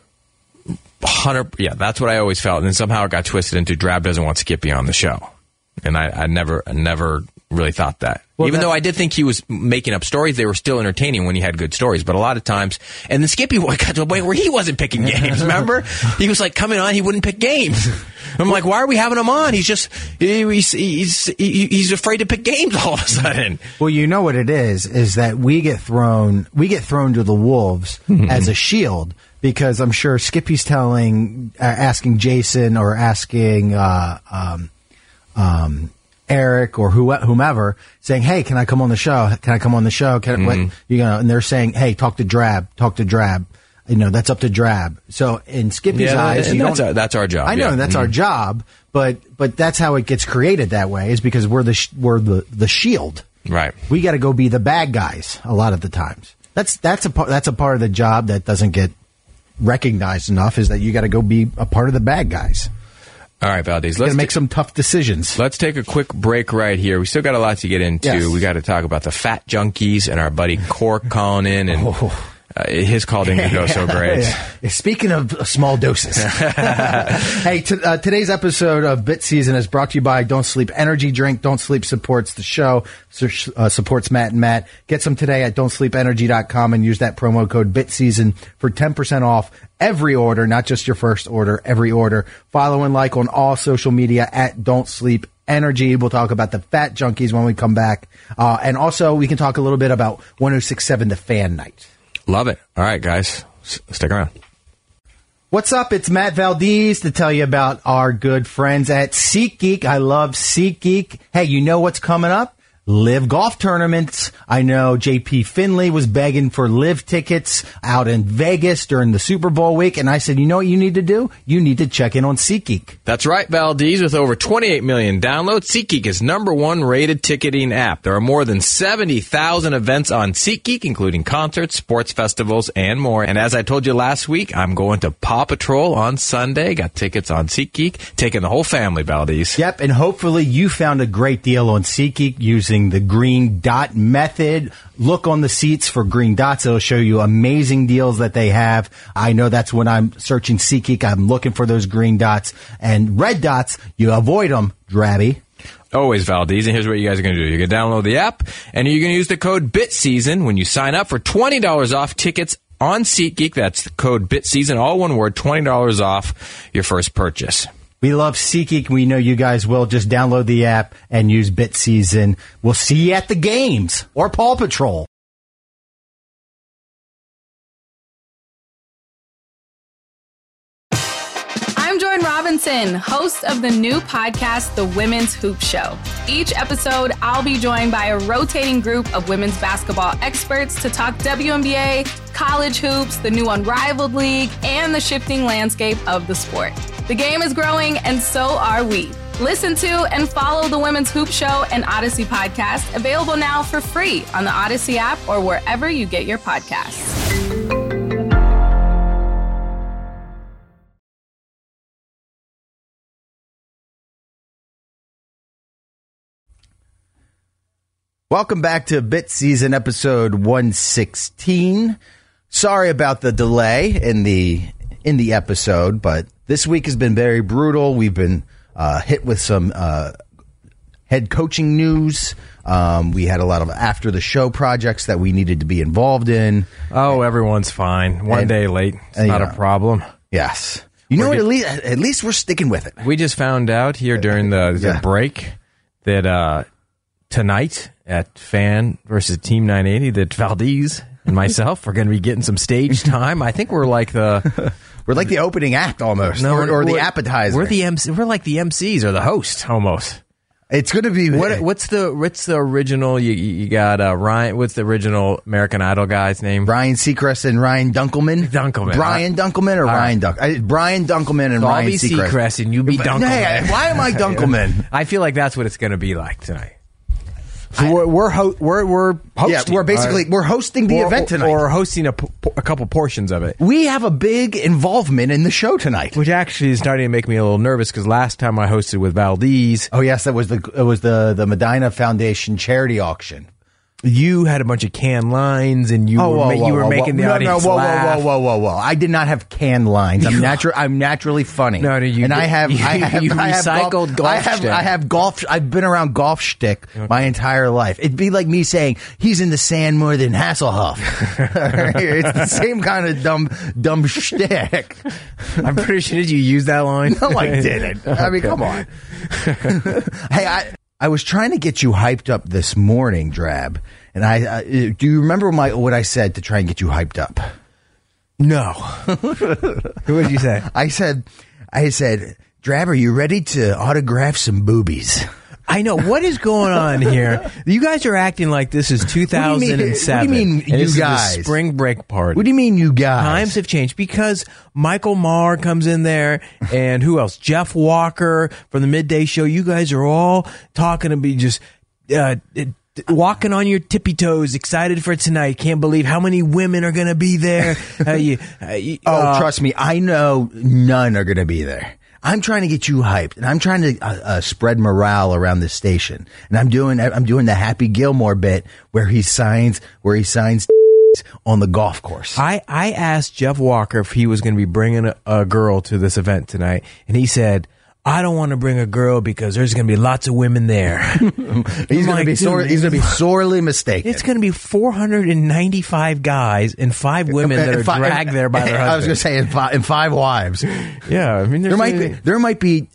Hundred, yeah, that's what I always felt, and then somehow it got twisted into Drab doesn't want Skippy on the show, and I, I never, I never really thought that. Well, Even that- though I did think he was making up stories, they were still entertaining when he had good stories. But a lot of times, and then Skippy got to a point where he wasn't picking games. Remember, he was like coming on, he wouldn't pick games. I'm like, why are we having him on? He's just, he- he's, he's, he- he's afraid to pick games all of a sudden. Well, you know what it is, is that we get thrown, we get thrown to the wolves as a shield because I'm sure Skippy's telling, uh, asking Jason or asking, uh, um, um, Eric or who, whomever saying, "Hey, can I come on the show? Can I come on the show? Can what, you know?" And they're saying, "Hey, talk to Drab, talk to Drab." You know, that's up to Drab. So in Skippy's Yeah, eyes, and you that's don't- our- that's our job, I know yeah. that's our Mhm. job, but but that's how it gets created that way is because we're the sh- we're the the shield. Right. We got to go be the bad guys a lot of the times. That's that's a part that's a part of the job that doesn't get recognized enough is that you got to go be a part of the bad guys. All right, Valdez, Got to let's make some tough decisions. Let's take a quick break right here. We still got a lot to get into. Yes. We got to talk about the fat junkies and our buddy Cork calling in, and Oh. uh, his call didn't go so great. Yeah. Speaking of uh, small doses, hey, t- uh, today's episode of Bit Season is brought to you by Don't Sleep Energy Drink. Don't Sleep supports the show, so, uh, supports Matt and Matt. Get some today at don't sleep energy dot com and use that promo code Bit Season for ten percent off every order, not just your first order, every order. Follow and like on all social media at Don't Sleep Energy. We'll talk about the fat junkies when we come back. Uh, and also, we can talk a little bit about one oh six point seven The Fan Night. Love it. All right, guys, S- stick around. What's up? It's Matt Valdez to tell you about our good friends at SeatGeek. I love SeatGeek. Hey, you know what's coming up? Live golf tournaments. I know J P Finley was begging for Live tickets out in Vegas during the Super Bowl week, and I said, you know what you need to do? You need to check in on SeatGeek. That's right, Valdez. With over twenty-eight million downloads, SeatGeek is number one rated ticketing app. There are more than seventy thousand events on SeatGeek, including concerts, sports festivals, and more. And as I told you last week, I'm going to Paw Patrol on Sunday. Got tickets on SeatGeek, taking the whole family, Valdez. Yep, and hopefully you found a great deal on SeatGeek using the green dot method. Look on the seats for green dots. It'll show you amazing deals that they have. I know that's when I'm searching SeatGeek. I'm looking for those green dots. And red dots, you avoid them, Drabby. Always Valdez, and here's what you guys are going to do. You're going to download the app, and you're going to use the code BITSEASON when you sign up for twenty dollars off tickets on SeatGeek. That's the code BITSEASON, all one word, twenty dollars off your first purchase. We love SeatGeek. We know you guys will. Just download the app and use BitSeason. We'll see you at the games or Paw Patrol. I I'm Jordan Robinson, host of the new podcast, The Women's Hoop Show. Each episode, I'll be joined by a rotating group of women's basketball experts to talk W N B A, college hoops, the new Unrivaled League, and the shifting landscape of the sport. The game is growing, and so are we. Listen to and follow The Women's Hoop Show and Odyssey podcast, available now for free on the Odyssey app or wherever you get your podcasts. Welcome back to Bit Season episode one sixteen. Sorry about the delay in the in the episode, but this week has been very brutal. We've been uh, hit with some uh, head coaching news. Um, we had a lot of after the show projects that we needed to be involved in. Oh, everyone's fine. One And- day late. It's and, not yeah. a problem. Yes, you know We're what? At get- least at least we're sticking with it. We just found out here during the, the Yeah. break that uh, tonight at Fan versus Team nine eighty that Valdez and myself are going to be getting some stage time. I think we're like the We're like the opening act almost, or, we're- or the we're- appetizer. We're the M C, we're like the M Cs or the host almost. It's going to be What what's the what's the original? You you got uh, Ryan. What's the original American Idol guy's name? Ryan Seacrest and Ryan Dunkelman. Dunkelman. Brian Dunkelman or All Ryan right. Dunk? I, Brian Dunkelman and So I'll Ryan be Seacrest. Seacrest and you be But- Dunkelman. Hey, why am I Dunkelman? I feel like that's what it's going to be like tonight. So we're we're ho- we're we're Yeah, hosting. we're basically uh, we're hosting the or, event tonight. or hosting a, p- a couple portions of it, we have a big involvement in the show tonight. which actually is starting to make me a little nervous because last time I hosted with Valdez, Oh yes, that was the it was the the Medina Foundation charity auction. you had a bunch of canned lines and you Oh, were, whoa, ma- whoa, you were whoa, making whoa. the no, audience no, whoa, laugh. whoa, whoa, whoa, whoa, whoa! I did not have canned lines. I'm natural. I'm naturally funny. No, no, you and I did- have. you- I have. you I have recycled golf I have. shtick. I have golf. I've been around golf shtick my entire life. It'd be like me saying he's in the sand more than Hasselhoff. It's the same kind of dumb, dumb shtick. I'm pretty sure did you use that line? No, I didn't. I mean, Okay. come on. Hey, I I was trying to get you hyped up this morning, Drab, and I uh, do you remember my what I said to try and get you hyped up? No. What did you say? I said, I said, Drab, are you ready to autograph some boobies? I know. What is going on here? You guys are acting like this is two thousand seven. What do you mean, and you this is the guys? spring break party. What do you mean, you guys? Times have changed because Michael Maher comes in there, and who else? Jeff Walker from the Midday Show. You guys are all talking to be just uh, walking on your tippy toes, excited for tonight. Can't believe how many women are going to be there. Uh, you, uh, you, Oh, uh, trust me, I know none are going to be there. I'm trying to get you hyped, and I'm trying to uh, uh, spread morale around the station. And I'm doing, I'm doing the Happy Gilmore bit where he signs, where he signs on the golf course. I, I asked Jeff Walker if he was going to be bringing a, a girl to this event tonight, and he said, I don't want to bring a girl because there's going to be lots of women there. he's going to like, be sore, dude, he's going to be sorely mistaken. It's going to be four hundred ninety-five guys and five women that are If I- dragged there by their I was going to husbands. say in five, in five wives. Yeah, I mean, There might be there might be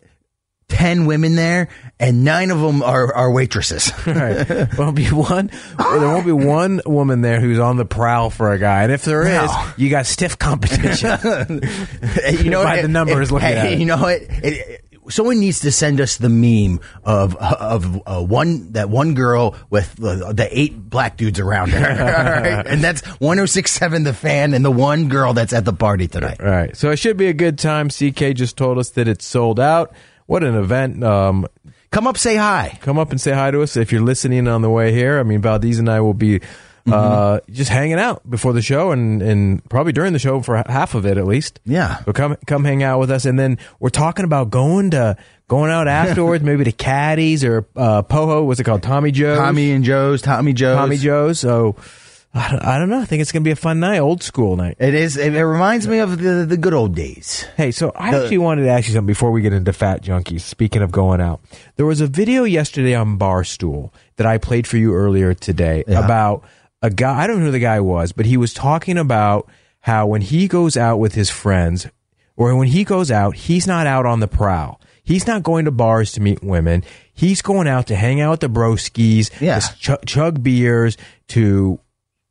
ten women there, and nine of them are, are waitresses. Right. There'll be one. There won't be one woman there who's on the prowl for a guy, and if there is, No. you got stiff competition. you know, By what? the numbers looking hey, at it. You know what? It, it, someone needs to send us the meme of of uh, one that one girl with the, the eight black dudes around her, all right? And that's one oh six point seven The Fan, and the one girl that's at the party tonight. All right, so it should be a good time. C K just told us that it's sold out. What an event! Um, Come up, say hi. come up and say hi to us if you're listening on the way here. I mean, Valdez and I will be uh, just hanging out before the show and, and probably during the show for half of it at least. Yeah. So come come hang out with us, and then we're talking about going to going out afterwards, maybe to Caddies or uh, Poho. What's it called? Tommy Joe's. Tommy and Joe's, Tommy Joe's. Tommy Joe's. So I don't, I don't know. I think it's gonna be a fun night, old school night. It is. It, it reminds me of the the good old days. Hey, so I The- actually wanted to ask you something before we get into Fat Junkies. Speaking of going out, there was a video yesterday on Barstool that I played for you earlier today Yeah. about a guy. I don't know who the guy was, but he was talking about how when he goes out with his friends, or when he goes out, he's not out on the prowl. He's not going to bars to meet women. He's going out to hang out with the broskies, Yeah. to ch- chug beers, to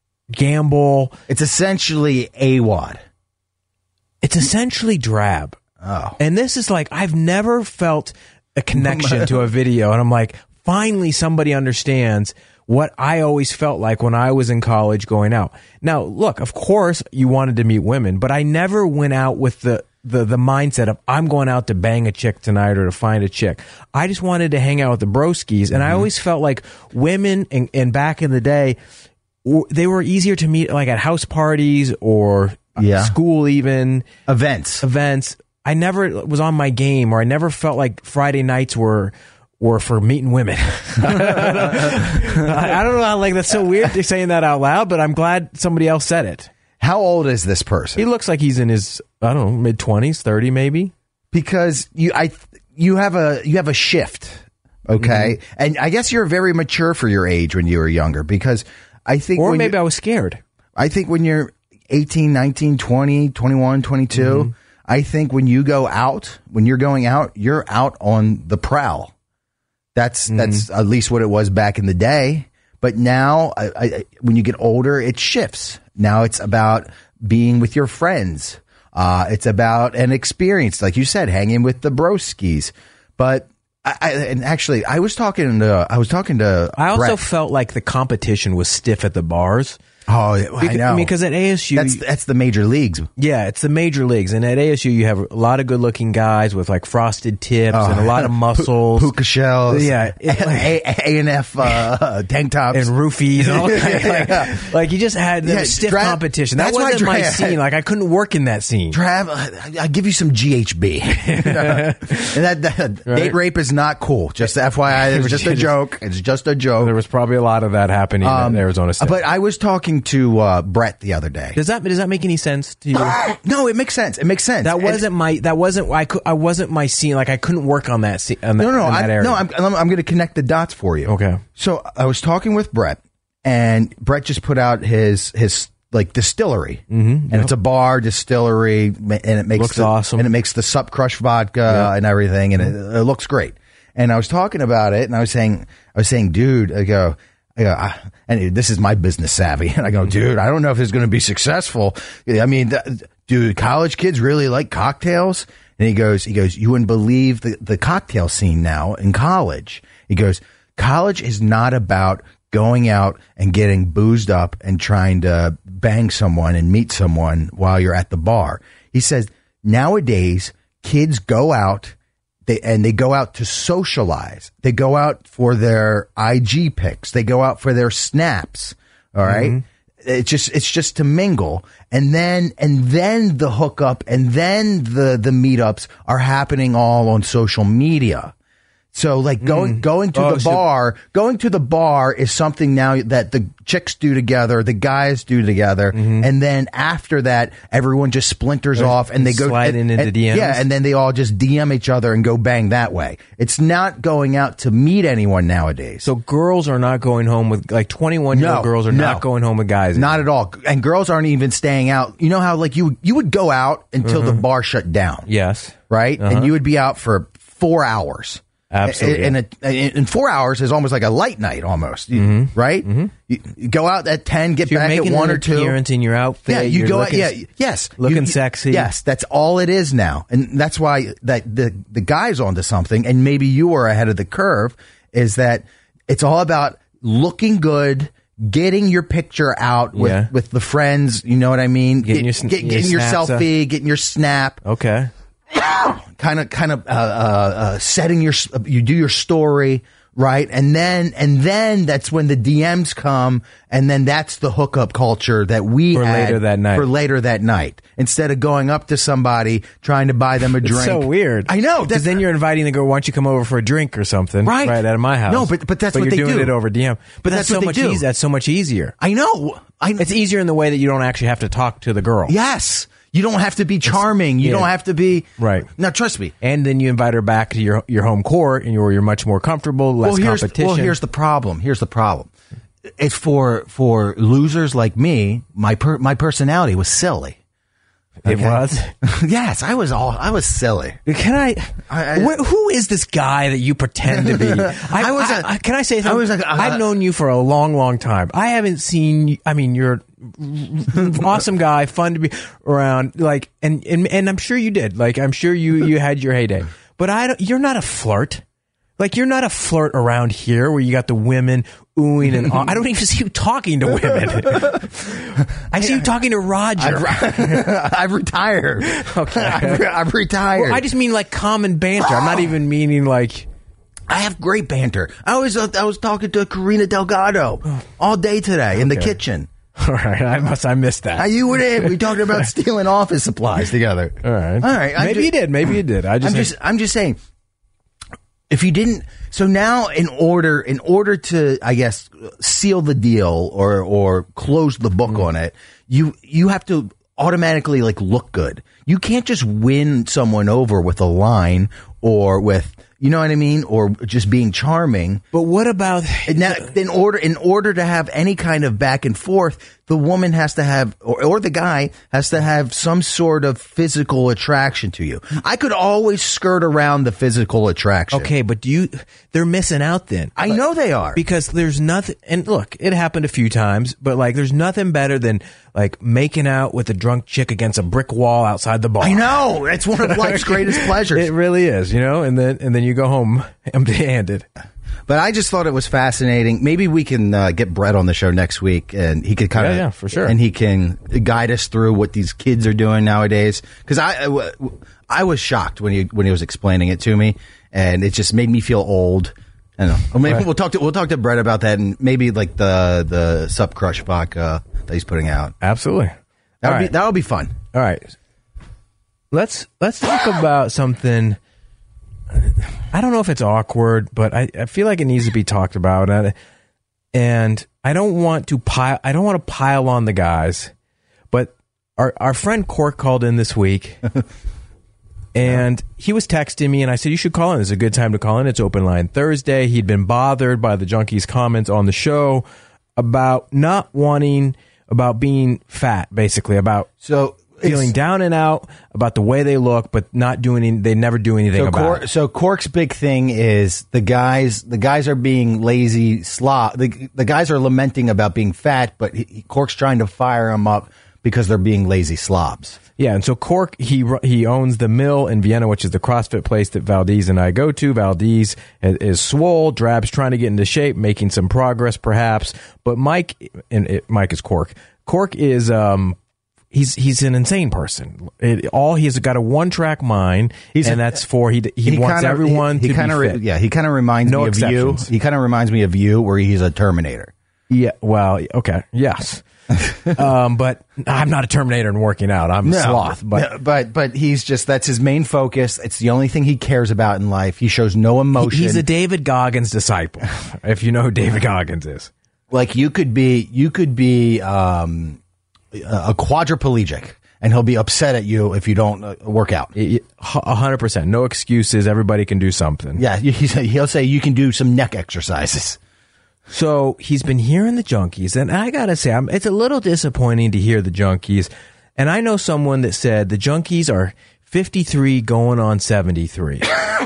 gamble. It's essentially A W O D. It's essentially drab. Oh. And this is like, I've never felt a connection to a video. And I'm like, finally somebody understands what I always felt like when I was in college going out. Now, look, of course you wanted to meet women, but I never went out with the, the, the mindset of I'm going out to bang a chick tonight or to find a chick. I just wanted to hang out with the broskies. And mm-hmm. I always felt like women, and, and back in the day, they were easier to meet like at house parties or yeah. school even. Events. Events. I never was on my game, or I never felt like Friday nights were were for meeting women. I, don't know how, like, that's so weird to saying that out loud, but I'm glad somebody else said it. How old is this person? He looks like he's in his, I don't know, mid twenties, thirty maybe. Because you I you have a you have a shift, okay? Mm-hmm. And I guess you're very mature for your age when you were younger, because I think Or when maybe I was scared. I think when you're eighteen, nineteen, twenty, twenty-one, twenty-two, mm-hmm. I think when you go out, when you're going out, you're out on the prowl. That's mm-hmm. that's at least what it was back in the day. But now, I, I, when you get older, it shifts. Now it's about being with your friends. Uh, it's about an experience, like you said, hanging with the broskies. But I, I, and actually, I was talking to I was talking to. I also Brett. felt like the competition was stiff at the bars. Oh, because, I know. I mean, because at A S U, that's that's the major leagues. Yeah, it's the major leagues, and at A S U you have a lot of good-looking guys with like frosted tips oh, and a lot of muscles, puka shells, yeah, it, like, A and F uh, tank tops, and roofies, and all that. Like, like you just had yeah, stiff Trav, competition. That wasn't my Trav, scene. Like I couldn't work in that scene. Trav, I give you some G H B. And that, that right? Date rape is not cool. Just F Y I, it was just a joke. It's just a joke. There was probably a lot of that happening um, in Arizona State. But I was talking to uh, Brett the other day. Does that does that make any sense to you? No, it makes sense. It makes sense. That wasn't and, my. That wasn't. I. Could, I wasn't my scene. Like I couldn't work on that. Scene, on that no, no, in that I, area. no. I'm. I'm, I'm going to connect the dots for you. Okay. So I was talking with Brett, and Brett just put out his his like distillery, mm-hmm, and yep. it's a bar distillery, and it makes looks the, awesome, and it makes the Sup Crush vodka yep. and everything, and mm-hmm. it, it looks great. And I was talking about it, and I was saying, I was saying, dude, I go. I go, I, and this is my business savvy. And I go, dude, I don't know if it's going to be successful. I mean, th- dude, college kids really like cocktails. And he goes, he goes, you wouldn't believe the, the cocktail scene now in college. He goes, college is not about going out and getting boozed up and trying to bang someone and meet someone while you're at the bar. He says, nowadays, kids go out. They, and they go out to socialize. They go out for their I G pics. They go out for their snaps. All right. Mm-hmm. It's just, it's just to mingle. And then, and then the hookup and then the, the meetups are happening all on social media. So like going, mm. going to oh, the so- bar, going to the bar is something now that the chicks do together, the guys do together. Mm-hmm. And then after that, everyone just splinters There's, off and they go slide and, into and, D Ms. Yeah. And then they all just D M each other and go bang that way. It's not going out to meet anyone nowadays. So girls are not going home with, like twenty-one year old no, girls are no, not going home with guys. Not at all. And girls aren't even staying out. You know how like you, you would go out until mm-hmm. the bar shut down. Yes. Right. Uh-huh. And you would be out for four hours. Absolutely. And, and, a, and four hours is almost like a light night, almost. You, mm-hmm. Right? Mm-hmm. You, you go out at ten, get so back at one or two. In your outfit. Yeah, you you're go looking, out. Yeah, yes, looking you, sexy. Yes, that's all it is now, and that's why that the the guy's onto something, and maybe you are ahead of the curve. Is that it's all about looking good. Getting your picture out with, yeah. with the friends, you know what I mean? Getting Get, your, get, your, getting your selfie, up. getting your snap. Okay. kind of, kind of, uh, uh, uh, setting your, you do your story, right? And then, and then that's when the D Ms come, and then that's the hookup culture that we for had later that night. For later that night, instead of going up to somebody trying to buy them a drink. It's so weird. I know, because then you're inviting the girl. Why don't you come over for a drink or something? Right, right out of my house. No, but but that's but what you're they doing do. it over D M. But, but that's, that's so much easier. That's so much easier. I know. I, it's easier in the way that you don't actually have to talk to the girl. Yes. You don't have to be charming. You yeah. don't have to be right. Now, trust me. And then you invite her back to your your home court, and you're you're much more comfortable, less well, here's, competition. Well, here's the problem. Here's the problem. It's for for losers like me. My per, my personality was silly. Okay? It was. Yes, I was all. I was silly. Can I? I, I wh- who is this guy that you pretend to be? I, I was. I, a, can I say something? I was. A, uh, I've known you for a long, long time. I haven't seen. I mean, you're awesome guy, fun to be around. Like, and, and and I'm sure you did. Like, I'm sure you you had your heyday. But I don't, you're not a flirt. Like, you're not a flirt around here where you got the women oohing and aw- I don't even see you talking to women. I see you talking to Roger. I've, I've retired. Okay. I've, I've retired. Well, I just mean like common banter. I'm not even meaning like. I have great banter. I was uh, I was talking to Karina Delgado all day today in the Okay. kitchen. All right, I must I missed that. Now, you were there. We talked about stealing office supplies together. All right, all right. I'm Maybe ju- you did. Maybe you did. I just. I'm just I'm just saying. If you didn't, so now in order in order to, I guess, seal the deal or or close the book on it, you you have to automatically like look good. You can't just win someone over with a line or with, you know what I mean, or just being charming. But what about And now, in order in order to have any kind of back and forth, the woman has to have, or, or the guy has to have some sort of physical attraction to you. I could always skirt around the physical attraction. Okay, but do you? They're missing out then. I know they are. Because there's nothing. And look, it happened a few times, but like, there's nothing better than like making out with a drunk chick against a brick wall outside the bar. I know. It's one of life's greatest pleasures. It really is, you know. And then and then you go home empty-handed. But I just thought it was fascinating. Maybe we can uh, get Brett on the show next week, and he could kind of, Yeah, yeah, for sure. and he can guide us through what these kids are doing nowadays. Because I, I, I was shocked when he when he was explaining it to me, and it just made me feel old. I don't know. Or maybe Right. we'll talk to we'll talk to Brett about that, and maybe like the the Sup Crush vodka that he's putting out. Absolutely. That All would be right. that would be fun. All right. Let's let's talk about something. I don't know if it's awkward, but I, I feel like it needs to be talked about. And, and I don't want to pile. I don't want to pile on the guys. But our our friend Cork called in this week, and he was texting me, and I said, "You should call in. It's a good time to call in. It's open line Thursday." He'd been bothered by the Junkies' comments on the show about not wanting, about being fat, basically about So feeling it's- down and out about the way they look, but not doing any, they never do anything So, about Cork, it. so Cork's big thing is the guys. The guys are being lazy slob. The, the guys are lamenting about being fat, but he, Cork's trying to fire them up because they're being lazy slobs. Yeah, and so Cork, he ru- he owns the Mill in Vienna, which is the CrossFit place that Valdez and I go to. Valdez is, is swole, Drab's trying to get into shape, making some progress perhaps, but Mike, and it, Mike is Cork. Cork is um he's he's an insane person. It, all he's got a one track mind, He's and a- that's for he he, wants kinda- everyone he, he to kinda be re- fit. yeah, he kind of reminds No me of you. exceptions. He kind of reminds me of you, where he's a Terminator. Yeah, well, okay, yes. um, but I'm not a Terminator in working out. I'm a sloth. But Yeah, but but he's just that's his main focus. It's the only thing he cares about in life. He shows no emotion. he's a David Goggins disciple, if you know who David Goggins is. like you could be you could be um, a quadriplegic, and he'll be upset at you if you don't uh, work out. A hundred percent. No excuses. Everybody can do something. Yeah, he's, he'll say you can do some neck exercises. So he's been hearing the Junkies, and I gotta say, I'm, it's a little disappointing to hear the Junkies. And I know someone that said the Junkies are fifty-three going on seventy-three.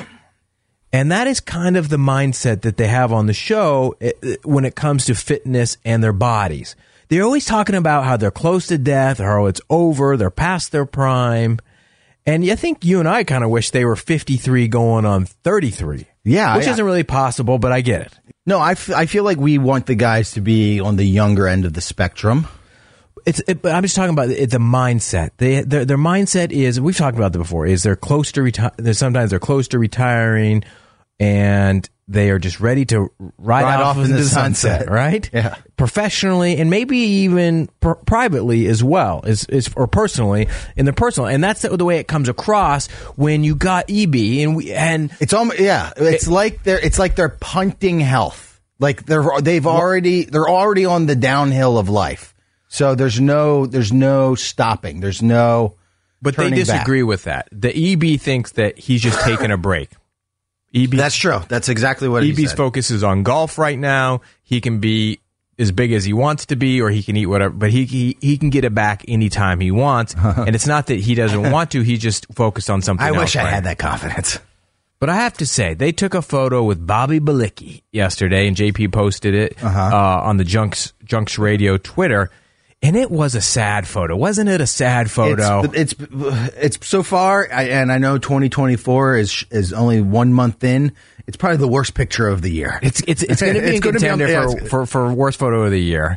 And that is kind of the mindset that they have on the show eh, eh, when it comes to fitness and their bodies. They're always talking about how they're close to death, or how it's over, they're past their prime. And I think you and I kind of wish they were fifty-three going on thirty-three. Yeah, Which I- isn't really possible, but I get it. No, I, f- I feel like we want the guys to be on the younger end of the spectrum. It's, it, but I'm just talking about it, the mindset. They, their, their mindset is, we've talked about that before, is they're close to retire. Sometimes they're close to retiring, and they are just ready to ride, Ride off, off into in the the sunset, sunset. right? Yeah. Professionally, and maybe even pr- privately as well, is, is or personally in the personal, and that's the, the way it comes across when you got E B, and we and It's almost yeah. It's like they're it's like they're punting health. Like they're they've already they're already on the downhill of life. So there's no there's no stopping. There's no. but they turning disagree with that. The E B thinks that he's just taking a break. E B That's true. That's exactly what he E B's said. focus is on golf right now. He can be as big as he wants to be, or he can eat whatever, but he he, he can get it back anytime he wants. And it's not that he doesn't want to; he's just focused on something I else. wish I right had now. that confidence. But I have to say, they took a photo with Bobby Balicki yesterday, and J P posted it uh on the Junks Junks Radio Twitter. And it was a sad photo, wasn't it? A sad photo. It's it's, it's so far, I, and I know twenty twenty-four is is only one month in. It's probably the worst picture of the year. It's it's it's going to be a contender be on, for, yeah, for for worst photo of the year.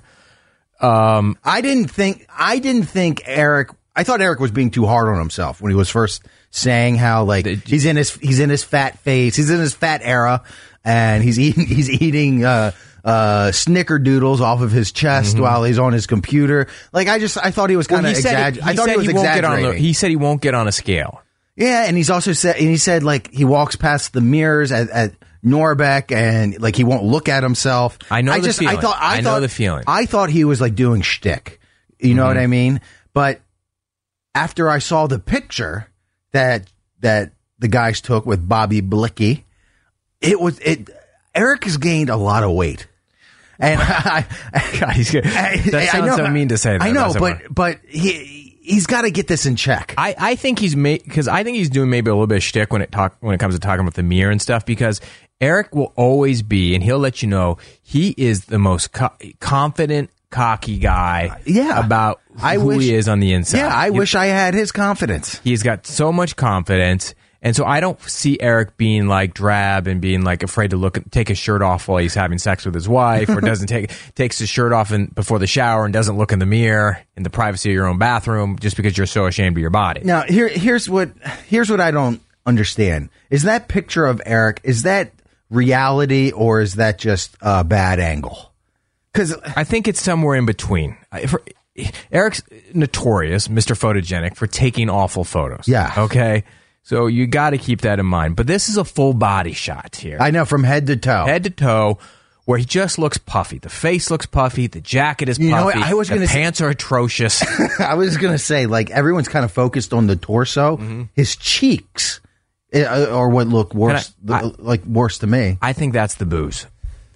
Um, I didn't think I didn't think Eric. I thought Eric was being too hard on himself when he was first saying how like the, he's in his he's in his fat face, he's in his fat era, and he's eating he's eating. Uh, Uh, snickerdoodles off of his chest mm-hmm. while he's on his computer. Like I just, I thought he was kind of well, exaggerating. I thought said he was he won't get on exaggerating. the, he said he won't get on a scale. Yeah, and he's also said, and he said like he walks past the mirrors at, at Norbeck, and like he won't look at himself. I know I the just, feeling. I thought, I, I thought, know the feeling. I thought he was like doing shtick. You know mm-hmm. what I mean? But after I saw the picture that that the guys took with Bobby Blicky, it was it. Eric has gained a lot of weight. And I, I, he's good. I, That sounds I know, so mean to say that. I know, That's but but he he's got to get this in check. I, I think he's made because I think he's doing maybe a little bit of shtick when it talk when it comes to talking about the mirror and stuff. Because Eric will always be, and he'll let you know, he is the most co- confident, cocky guy. Yeah. about who I wish, he is on the inside. Yeah, I he, wish I had his confidence. He's got so much confidence. And so I don't see Eric being like drab and being like afraid to look, take his shirt off while he's having sex with his wife, or doesn't take takes his shirt off in, before the shower and doesn't look in the mirror in the privacy of your own bathroom just because you're so ashamed of your body. Now here here's what here's what I don't understand. Is that picture of Eric, is that reality or is that just a bad angle? Because I think it's somewhere in between. For, Eric's notorious, Mister Photogenic, for taking awful photos. Yeah. Okay. So you got to keep that in mind. But this is a full body shot here. I know, from head to toe. Head to toe, where he just looks puffy. The face looks puffy. The jacket is puffy. You know what? I was the gonna pants say, are atrocious. I was going to say, like, everyone's kind of focused on the torso. Mm-hmm. His cheeks uh, are what look worse, I, I, like worse to me. I think that's the booze.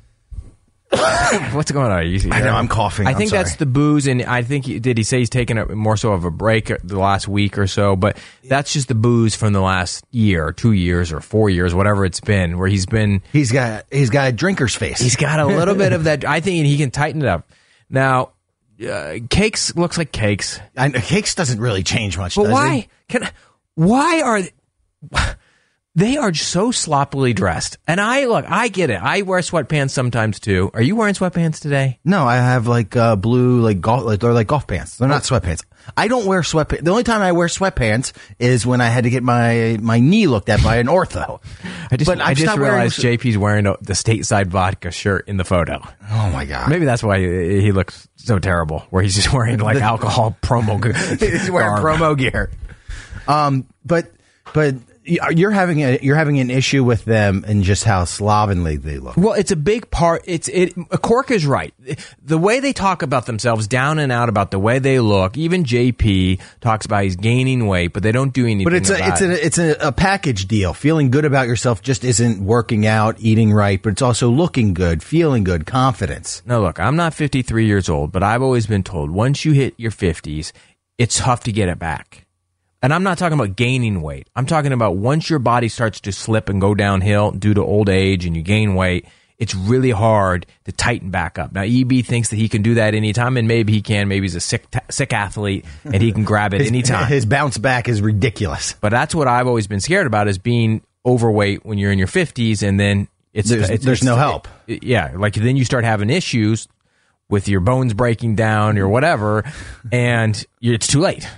What's going on? You, I know, I'm coughing. I I'm think sorry. that's the booze, and I think he, did he say he's taken a, more so of a break the last week or so? But that's just the booze from the last year, or two years, or four years, whatever it's been, where he's been. He's got he's got a drinker's face. He's got a little bit of that. I think he can tighten it up. Now, uh, Cakes looks like Cakes. I know, Cakes doesn't really change much. But does why? He? Can why are they, they are so sloppily dressed? And I look, I get it. I wear sweatpants sometimes too. Are you wearing sweatpants today? No, I have like uh, blue, like golf, like, they're like golf pants. They're not sweatpants. I don't wear sweatpants. The only time I wear sweatpants is when I had to get my my knee looked at by an ortho. I just, but I just not realized wearing, J P's wearing a, the Stateside Vodka shirt in the photo. Oh my god! Maybe that's why he, he looks so terrible. Where he's just wearing like alcohol promo. He's wearing promo gear. Um, but but. You're having a you're having an issue with them and just how slovenly they look. Well, it's a big part. It's it. Cork is right. The way they talk about themselves, down and out about the way they look. Even J P talks about he's gaining weight, but they don't do anything. But it's a about it's it. a it's a, a package deal. Feeling good about yourself just isn't working out, eating right, but it's also looking good, feeling good, confidence. Now, look, I'm not fifty-three years old, but I've always been told once you hit your fifties, it's tough to get it back. And I'm not talking about gaining weight. I'm talking about once your body starts to slip and go downhill due to old age and you gain weight, it's really hard to tighten back up. Now, E B thinks that he can do that anytime, and maybe he can. Maybe he's a sick sick athlete, and he can grab it his, anytime. His bounce back is ridiculous. But that's what I've always been scared about, is being overweight when you're in your fifties, and then it's There's, it's, there's it's, no help. It, yeah, like then you start having issues with your bones breaking down or whatever, and you, it's too late.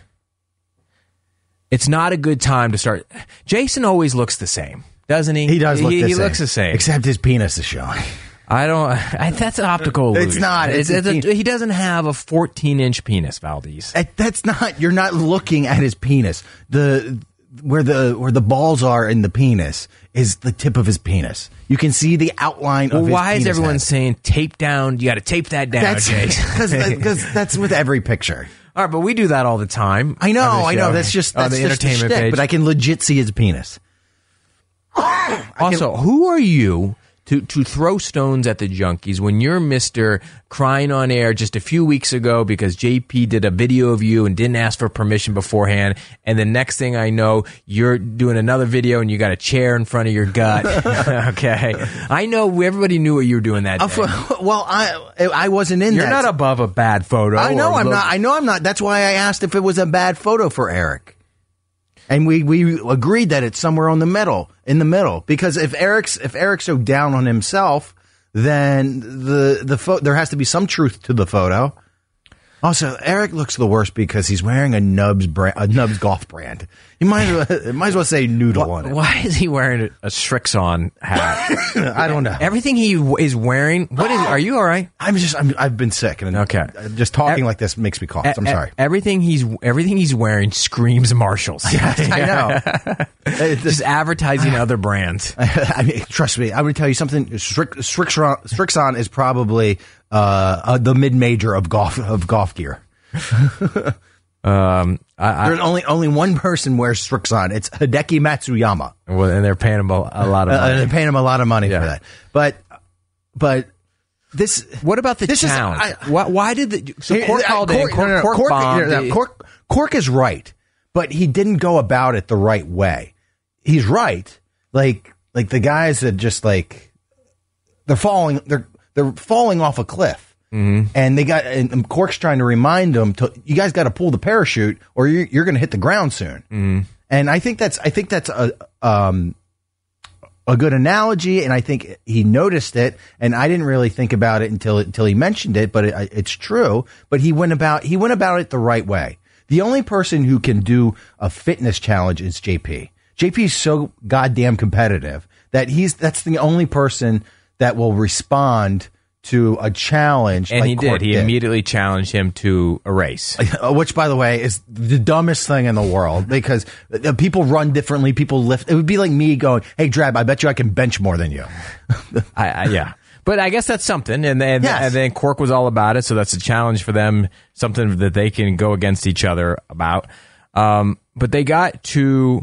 It's not a good time to start. Jason always looks the same, doesn't he? He does look he, the he same. looks the same. Except his penis is showing. I don't. I, that's an optical illusion. It's not. It's, it's, it's it's a, he doesn't have a fourteen inch penis, Valdez. That's not. You're not looking at his penis. The where the where the balls are in the penis is the tip of his penis. You can see the outline well, of his why penis is everyone head. saying tape down? You got to tape that down, That's Jason. because that's with every picture. All right, but we do that all the time. I know, on the I know. show. That's just on that's the just the entertainment shtick, page. but I can legit see his penis. Also, who are you to, to throw stones at the junkies when you're Mister crying on air just a few weeks ago because J P did a video of you and didn't ask for permission beforehand, and the next thing I know, you're doing another video and you got a chair in front of your gut. Okay, I know everybody knew what you were doing that day. Well, I I wasn't in You're that. not above a bad photo. I know or I'm look- not. I know I'm not. That's why I asked if it was a bad photo for Eric. And we, we agreed that it's somewhere on the middle, in the middle, because if Eric's if Eric's so down on himself, then the the pho- there has to be some truth to the photo. Also, Eric looks the worst because he's wearing a Nubs brand, a Nubs golf brand. You might as well, might as well say Noodle Why, on it. why is he wearing a, a Strixon hat? I don't know. Everything he w- is wearing. What is? Are you all right? I'm just I'm, I've been sick, and Okay. just talking E- like this makes me cough. I'm E- sorry. Everything he's everything he's wearing screams Marshalls. I know. It's Just advertising other brands. I mean, trust me, I'm going to tell you something. Stric- Strixon, Strixon is probably uh, uh, the mid-major of golf of golf gear. Um, I, I, There's only only one person wears Strixon. It's Hideki Matsuyama. well, and they're paying him a, a lot of Uh, money. they're paying him a lot of money Yeah. for that. But but this What about the this is- challenge? I- why, why did the so Here- Cork uh, called in? Cork- Cork, no, no, Cork Cork- bombed. no, no, Cork- Cork is right, but he didn't go about it the right way. He's right. Like like the guys that just like they're falling they're they're falling off a cliff. Mm-hmm. And they got and, and Cork's trying to remind them to you guys got to pull the parachute or you're, you're going to hit the ground soon. Mm-hmm. And I think that's I think that's a um a good analogy, and I think he noticed it, and I didn't really think about it until until he mentioned it, but it, it's true. But he went about he went about it the right way. The only person who can do a fitness challenge is J P. J P is so goddamn competitive that he's that's the only person that will respond to a challenge. and like he did. Cork He immediately challenged him to a race. Uh, which, by the way, is the dumbest thing in the world because uh, people run differently. People lift. It would be like me going, "Hey, Drab, I bet you I can bench more than you." I, I, yeah. But I guess that's something, and then Yes. and then Cork was all about it, so that's a challenge for them, something that they can go against each other about. Um, but they got to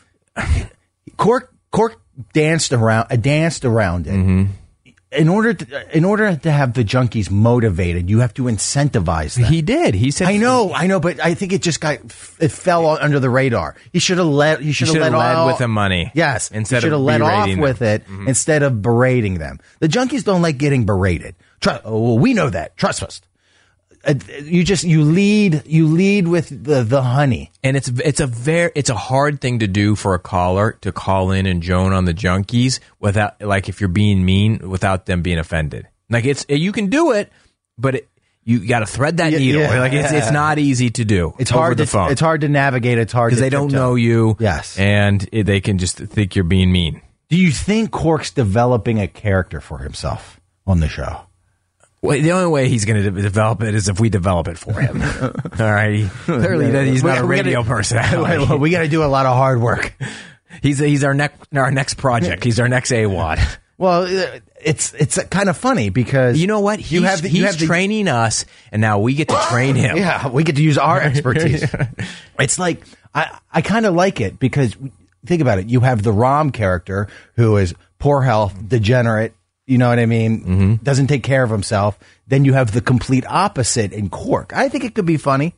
Cork Cork danced around uh, danced around it. Mm-hmm. In order to, in order to have the junkies motivated, you have to incentivize them. he did. He said, I know, I know, but I think it just got it fell under the radar. He should have let he should have should've let led all- with the money. Yes, Instead he should of have let off berating with them. it instead of berating them. The junkies don't like getting berated. Trust, oh, well, we know that. Trust us. Uh, You just you lead you lead with the the honey. And it's it's a very it's a hard thing to do for a caller to call in and joan on the junkies without like if you're being mean without them being offended. Like it's you can do it, but it, you got to thread that Yeah, needle. yeah. like it's it's not easy to do. It's over hard the to phone. it's hard to navigate. It's hard because to they don't tiptoe. know you. Yes. and it, they can just think you're being mean. Do you think Cork's developing a character for himself on the show? Well, the only way he's going to de- develop it is if we develop it for him. All right, He- clearly that he's not a We- we radio gotta- personality. we got to do a lot of hard work. He's he's our next our next project. He's our next A W O D. Well, uh, it's it's kind of funny because You know what? He's, you have the, he's you have the, training us, and now we get to train him. Yeah, we get to use our expertise. It's like I I kind of like it because think about it. You have the Rom character who is poor health, degenerate. You know what I mean? Mm-hmm. Doesn't take care of himself. Then you have the complete opposite in Cork. I think it could be funny.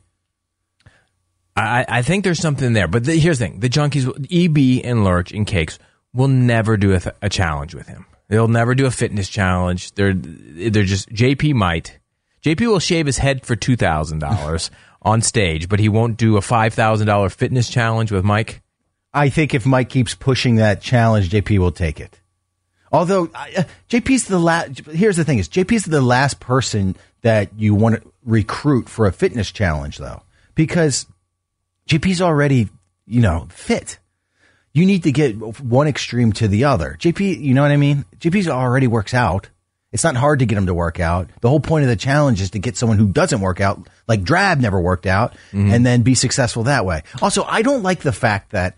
I, I think there's something there. But the, here's the thing: the junkies, E B and Lurch and Cakes, will never do a, th- a challenge with him. They'll never do a fitness challenge. They're they're just J P might. J P will shave his head for two thousand dollars on stage, but he won't do a five thousand dollar fitness challenge with Mike. I think if Mike keeps pushing that challenge, J P will take it. Although uh, J P's the last. Here's the thing: is J P's the last person that you want to recruit for a fitness challenge, though, because J P's already, you know, fit. You need to get one extreme to the other. J P, you know what I mean? J P's already works out. It's not hard to get him to work out. The whole point of the challenge is to get someone who doesn't work out, like Drab never worked out, and then be successful that way. Also, I don't like the fact that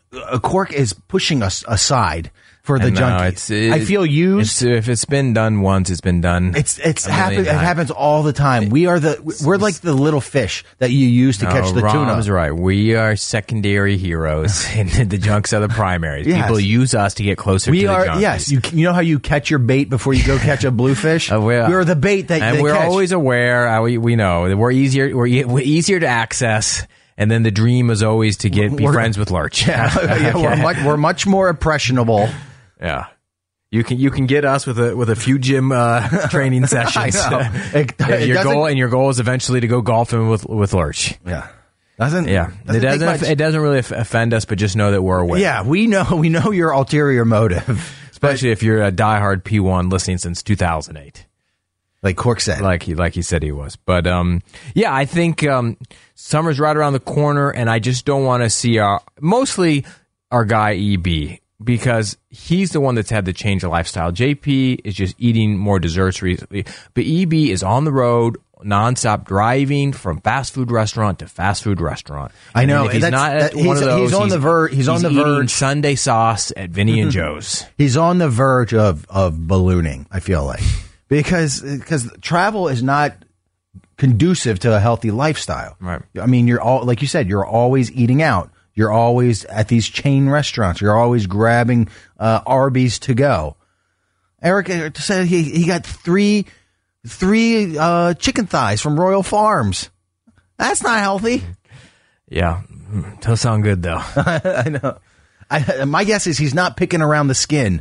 uh, Cork is pushing us aside for the And no, junkies. it's- it- I feel used. It's, if it's been done once, it's been done. It's it's a million happen, it times. happens all the time. We are the we're like the little fish that you use to No, catch the Rom's tuna. right. We are secondary heroes, and the junks are the primaries. Yes. People use us to get closer We to the are junkies. yes. You you know how you catch your bait before you go catch a bluefish. Uh, we're, we're the bait that and they we're catch. always aware. Uh, we we know that we're easier. We're, e- we're easier to access. And then the dream is always to get be We're- friends with Lurch. yeah, yeah, we're much we're much more impressionable. Yeah. You can you can get us with a with a few gym uh, training sessions. I know. It- And it your doesn't- goal and your goal is eventually to go golfing with with Lurch. Yeah, doesn't Yeah, doesn't it take doesn't much. it doesn't really off- offend us, but just know that we're aware. Yeah, we know we know your ulterior motive, Especially if you're a diehard P one listening since two thousand eight. like Cork said. like he like he said he was. But um, yeah, I think um, summer's right around the corner, and I just don't want to see our mostly our guy E B, because he's the one that's had to change the lifestyle. J P is just eating more desserts recently, but E B is on the road nonstop, driving from fast food restaurant to fast food restaurant. I And know, if he's that's- not at that- one he's- of those. he's on the ver- he's on the eating verge. Sunday sauce at Vinny and Joe's. He's on the verge of of ballooning. I feel like because because travel is not conducive to a healthy lifestyle. Right. I mean, you're all like you said. You're always eating out. You're always at these chain restaurants. You're always grabbing uh, Arby's to go. Eric uh, said he he got three three uh, chicken thighs from Royal Farms. That's not healthy. Yeah, Mm, does sound good though. I know. I, my guess is he's not picking around the skin.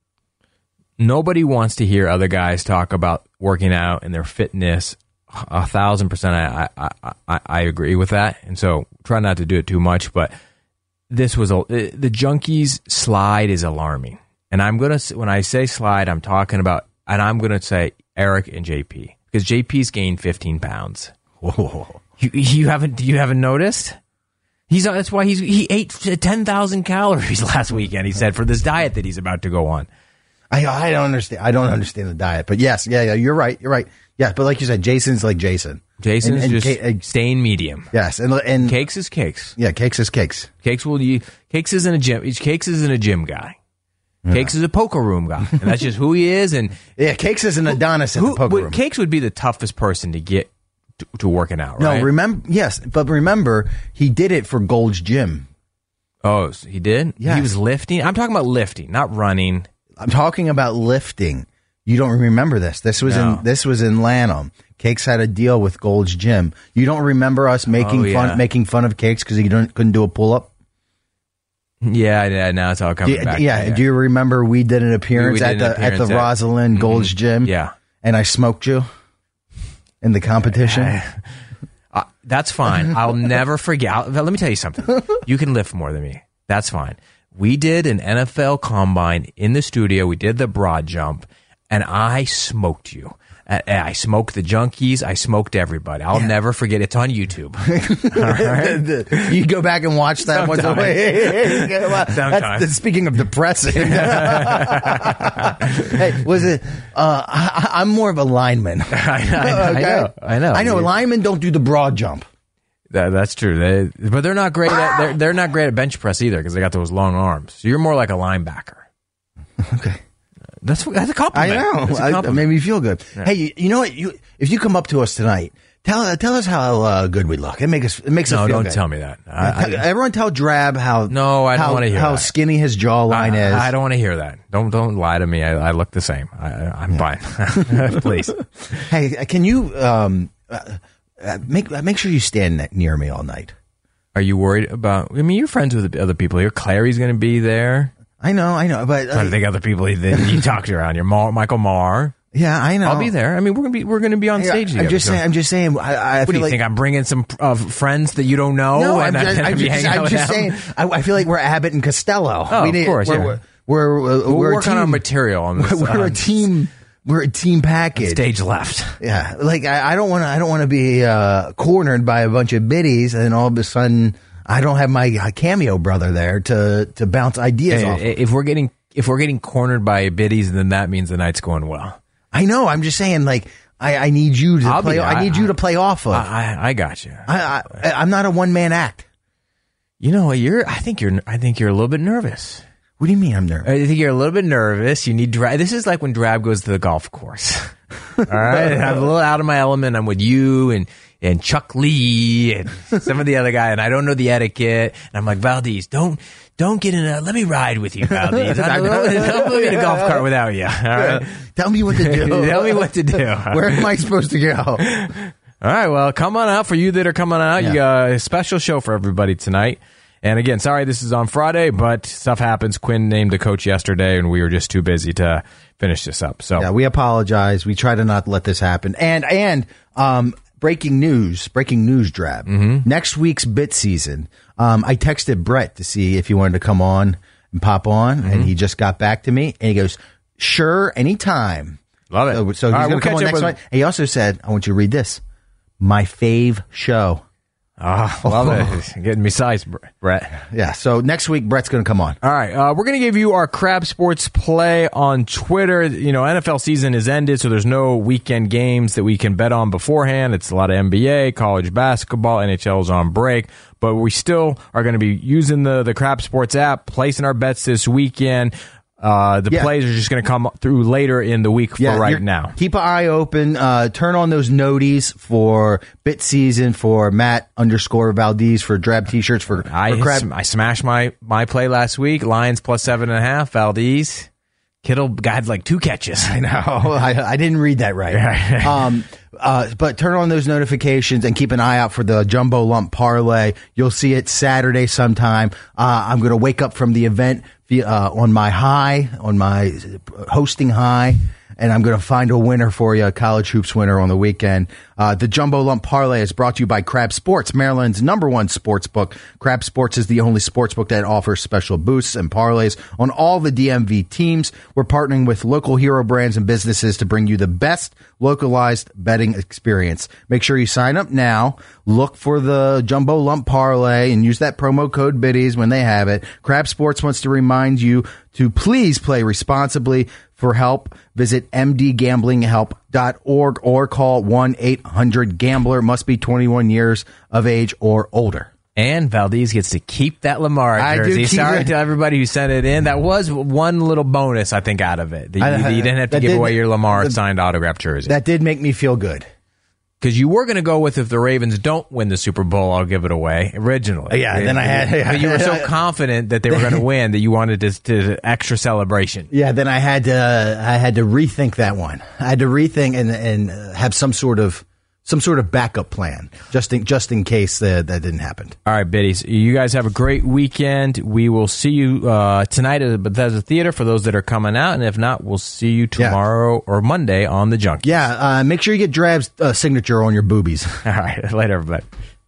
Nobody wants to hear other guys talk about working out and their fitness. A thousand percent, I, I I I agree with that, and so try not to do it too much. But this was a the junkies slide is alarming, and I'm gonna when I say slide, I'm talking about, and I'm gonna say Eric and J P, because J P's gained fifteen pounds. Whoa. You, you haven't you haven't noticed? He's that's why he's he ate ten thousand calories last weekend. He said for this diet that he's about to go on. I I don't understand. I don't understand the diet, but yes, yeah, yeah, you're right. You're right. Yeah, but like you said, Jason's like Jason. Jason's And- and just Ca- uh, staying medium. yes, and and Cakes is cakes. yeah, cakes is cakes. Cakes will you Cakes isn't a gym. Cakes isn't a gym guy. Cakes is a poker room guy, and that's just who he is. And Yeah, cakes is an Adonis at who, the poker would- room. Cakes would be the toughest person to get to, to working out. No, Right? remember, yes, but remember, he did it for Gold's Gym. Oh, so he did. Yes. He was lifting. I'm talking about lifting, not running. I'm talking about lifting. You don't remember this. This was No. in this was in Lanham. Cakes had a deal with Gold's Gym. You don't remember us making Oh, fun yeah. making fun of Cakes because he don't, couldn't do a pull up? Yeah, yeah. Now it's all coming Do, back. yeah. Do you remember we did an appearance We- we at did an the at the appearance at- Rosalind Gold's Gym? Yeah. And I smoked you in the competition. Uh, that's fine. I'll never forget. I'll, let me tell you something. You can lift more than me. That's fine. We did an N F L combine in the studio. We did the broad jump, and I smoked you. I, I smoked the junkies. I smoked everybody. I'll never forget. It's on YouTube. All right? You go back and watch that one. Sometime. That's, Sometime. that's- speaking of depressing. Hey, was it? Uh, I, I'm more of a lineman. I, I, I know. I know. I know. Linemen don't do the broad jump. That, that's true. They, but they're not great. At, they're they're not great at bench press either because they got those long arms. So you're more like a linebacker. Okay. That's that's a I compliment. know. That's a I, it compliment. made me feel good. Hey, you, you know what? You if you come up to us tonight, tell tell us how uh, good we look. It makes us it makes us no, feel don't good. tell me that. I, I, Everyone tell Drab how No, I don't how, wanna hear how that. skinny his jawline is. I, I don't want to hear that. Don't don't lie to me. I, I look the same. I, I'm fine. Please. Hey, can you um, uh, uh, make make sure you stand ne- near me all night? Are you worried about? I mean, you're friends with the other people here. Clary's going to be there. I know, I know, but uh, Trying to think of other people that you talk to around here. Mar, Michael Marr. yeah, I know. I'll be there. I mean, we're gonna be we're gonna be on Yeah, stage together. I'm just so- saying. I'm just saying. I, I What feel do you like, think? I'm bringing some uh, friends that you don't know. No, and I'm just, gonna I'm be just, hanging out I'm with just them? saying. I, I feel like we're Abbott and Costello. Oh, we of need, course, We're, yeah. we're, we're, we're, We'll we're work a team, on our material on this. We're a on team. We're a team package. Stage left. Yeah, like I, I don't want to. I don't want to be uh, cornered by a bunch of biddies, and all of a sudden I don't have my uh, cameo brother there to to bounce ideas off. Hey, if we're getting if we're getting cornered by biddies, then that means the night's going well. I know. I'm just saying. Like I, I need you to I'll play. be- I need I- you to play off of. I, I, I got you. I, I, I'm not a one man act. You know, you're. I think you're. I think you're a little bit nervous. What do you mean I'm nervous? I think you're a little bit nervous. You need Drab. This is like when Drab goes to the golf course. All right, I'm a little out of my element. I'm with you and and Chuck Lee and some of the other guy, and I don't know the etiquette. And I'm like, Valdez, don't don't get in a. Let me ride with you, Valdez. I'm don't put me in a golf cart without you. All right, tell me what to do. Tell me what to do. Where am I supposed to go? All right, well, come on out. For you that are coming out, yeah. You got a special show for everybody tonight. And again, sorry this is on Friday, but stuff happens. Quinn named a coach yesterday, and we were just too busy to finish this up. So yeah, we apologize. We try to not let this happen. And and um, breaking news, breaking news, Drab. Mm-hmm. Next week's bit season. Um, I texted Brett to see if he wanted to come on and pop on, mm-hmm. and he just got back to me, and he goes, "Sure, anytime." Love it. So, so he's right, going to we'll come on next with- night. He also said, "I want you to read this. My fave show." Ah, oh, love it. Getting me sized, Brett. Yeah, so next week, Brett's going to come on. All right, uh, we're going to give you our Crab Sports play on Twitter. You know, N F L season is ended, so there's no weekend games that we can bet on beforehand. It's a lot of N B A, college basketball, N H L's on break. But we still are going to be using the, the Crab Sports app, placing our bets this weekend. Uh, the yeah. plays are just going to come through later in the week for yeah, right now. Keep an eye open. Uh, turn on those noties for bit season, for Matt underscore Valdez, for Drab t-shirts, for, I, for Crab. I smashed my, my play last week. Lions plus seven and a half. Valdez. Kittle got like two catches. I know. I, I didn't read that right. um, uh, but turn on those notifications and keep an eye out for the Jumbo Lump Parlay. You'll see it Saturday sometime. Uh, I'm going to wake up from the event uh, on my high, on my hosting high, and I'm going to find a winner for you, a college hoops winner on the weekend. Uh, the Jumbo Lump Parlay is brought to you by Crab Sports, Maryland's number one sports book. Crab Sports is the only sports book that offers special boosts and parlays on all the D M V teams. We're partnering with local hero brands and businesses to bring you the best localized betting experience. Make sure you sign up now. Look for the Jumbo Lump Parlay and use that promo code BIDDIES when they have it. Crab Sports wants to remind you to please play responsibly. For help, visit m d gambling help dot org or call one eight hundred gambler. Must be twenty-one years of age or older. And Valdez gets to keep that Lamar I do jersey. keep Sorry it. to everybody who sent it in. That was one little bonus, I think, out of it. You, I- you didn't have to that give did- away your Lamar the- signed autograph jersey. That did make me feel good. Because you were going to go with if the Ravens don't win the Super Bowl, I'll give it away originally. Yeah, and then I had- yeah. But you were so confident that they were going to win that you wanted this to extra celebration. Yeah, then I had to I had to rethink that one. I had to rethink and and have some sort of some sort of backup plan just in just in case that that didn't happen. All right, biddies. You guys have a great weekend. We will see you uh, tonight at the Bethesda Theater for those that are coming out, and if not, we'll see you tomorrow yeah. or Monday on the Junkie. Yeah, uh, make sure you get Drab's uh, signature on your boobies. All right, later, everybody.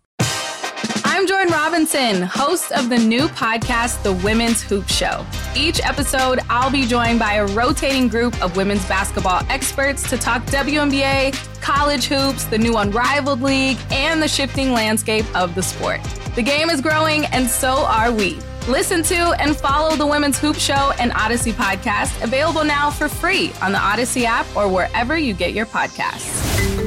I'm Jordan Robinson, host of the new podcast, The Women's Hoop Show. Each episode, I'll be joined by a rotating group of women's basketball experts to talk W N B A, college hoops, the new Unrivaled League, and the shifting landscape of the sport. The game is growing, and so are we. Listen to and follow The Women's Hoop Show and Odyssey podcast, available now for free on the Odyssey app or wherever you get your podcasts.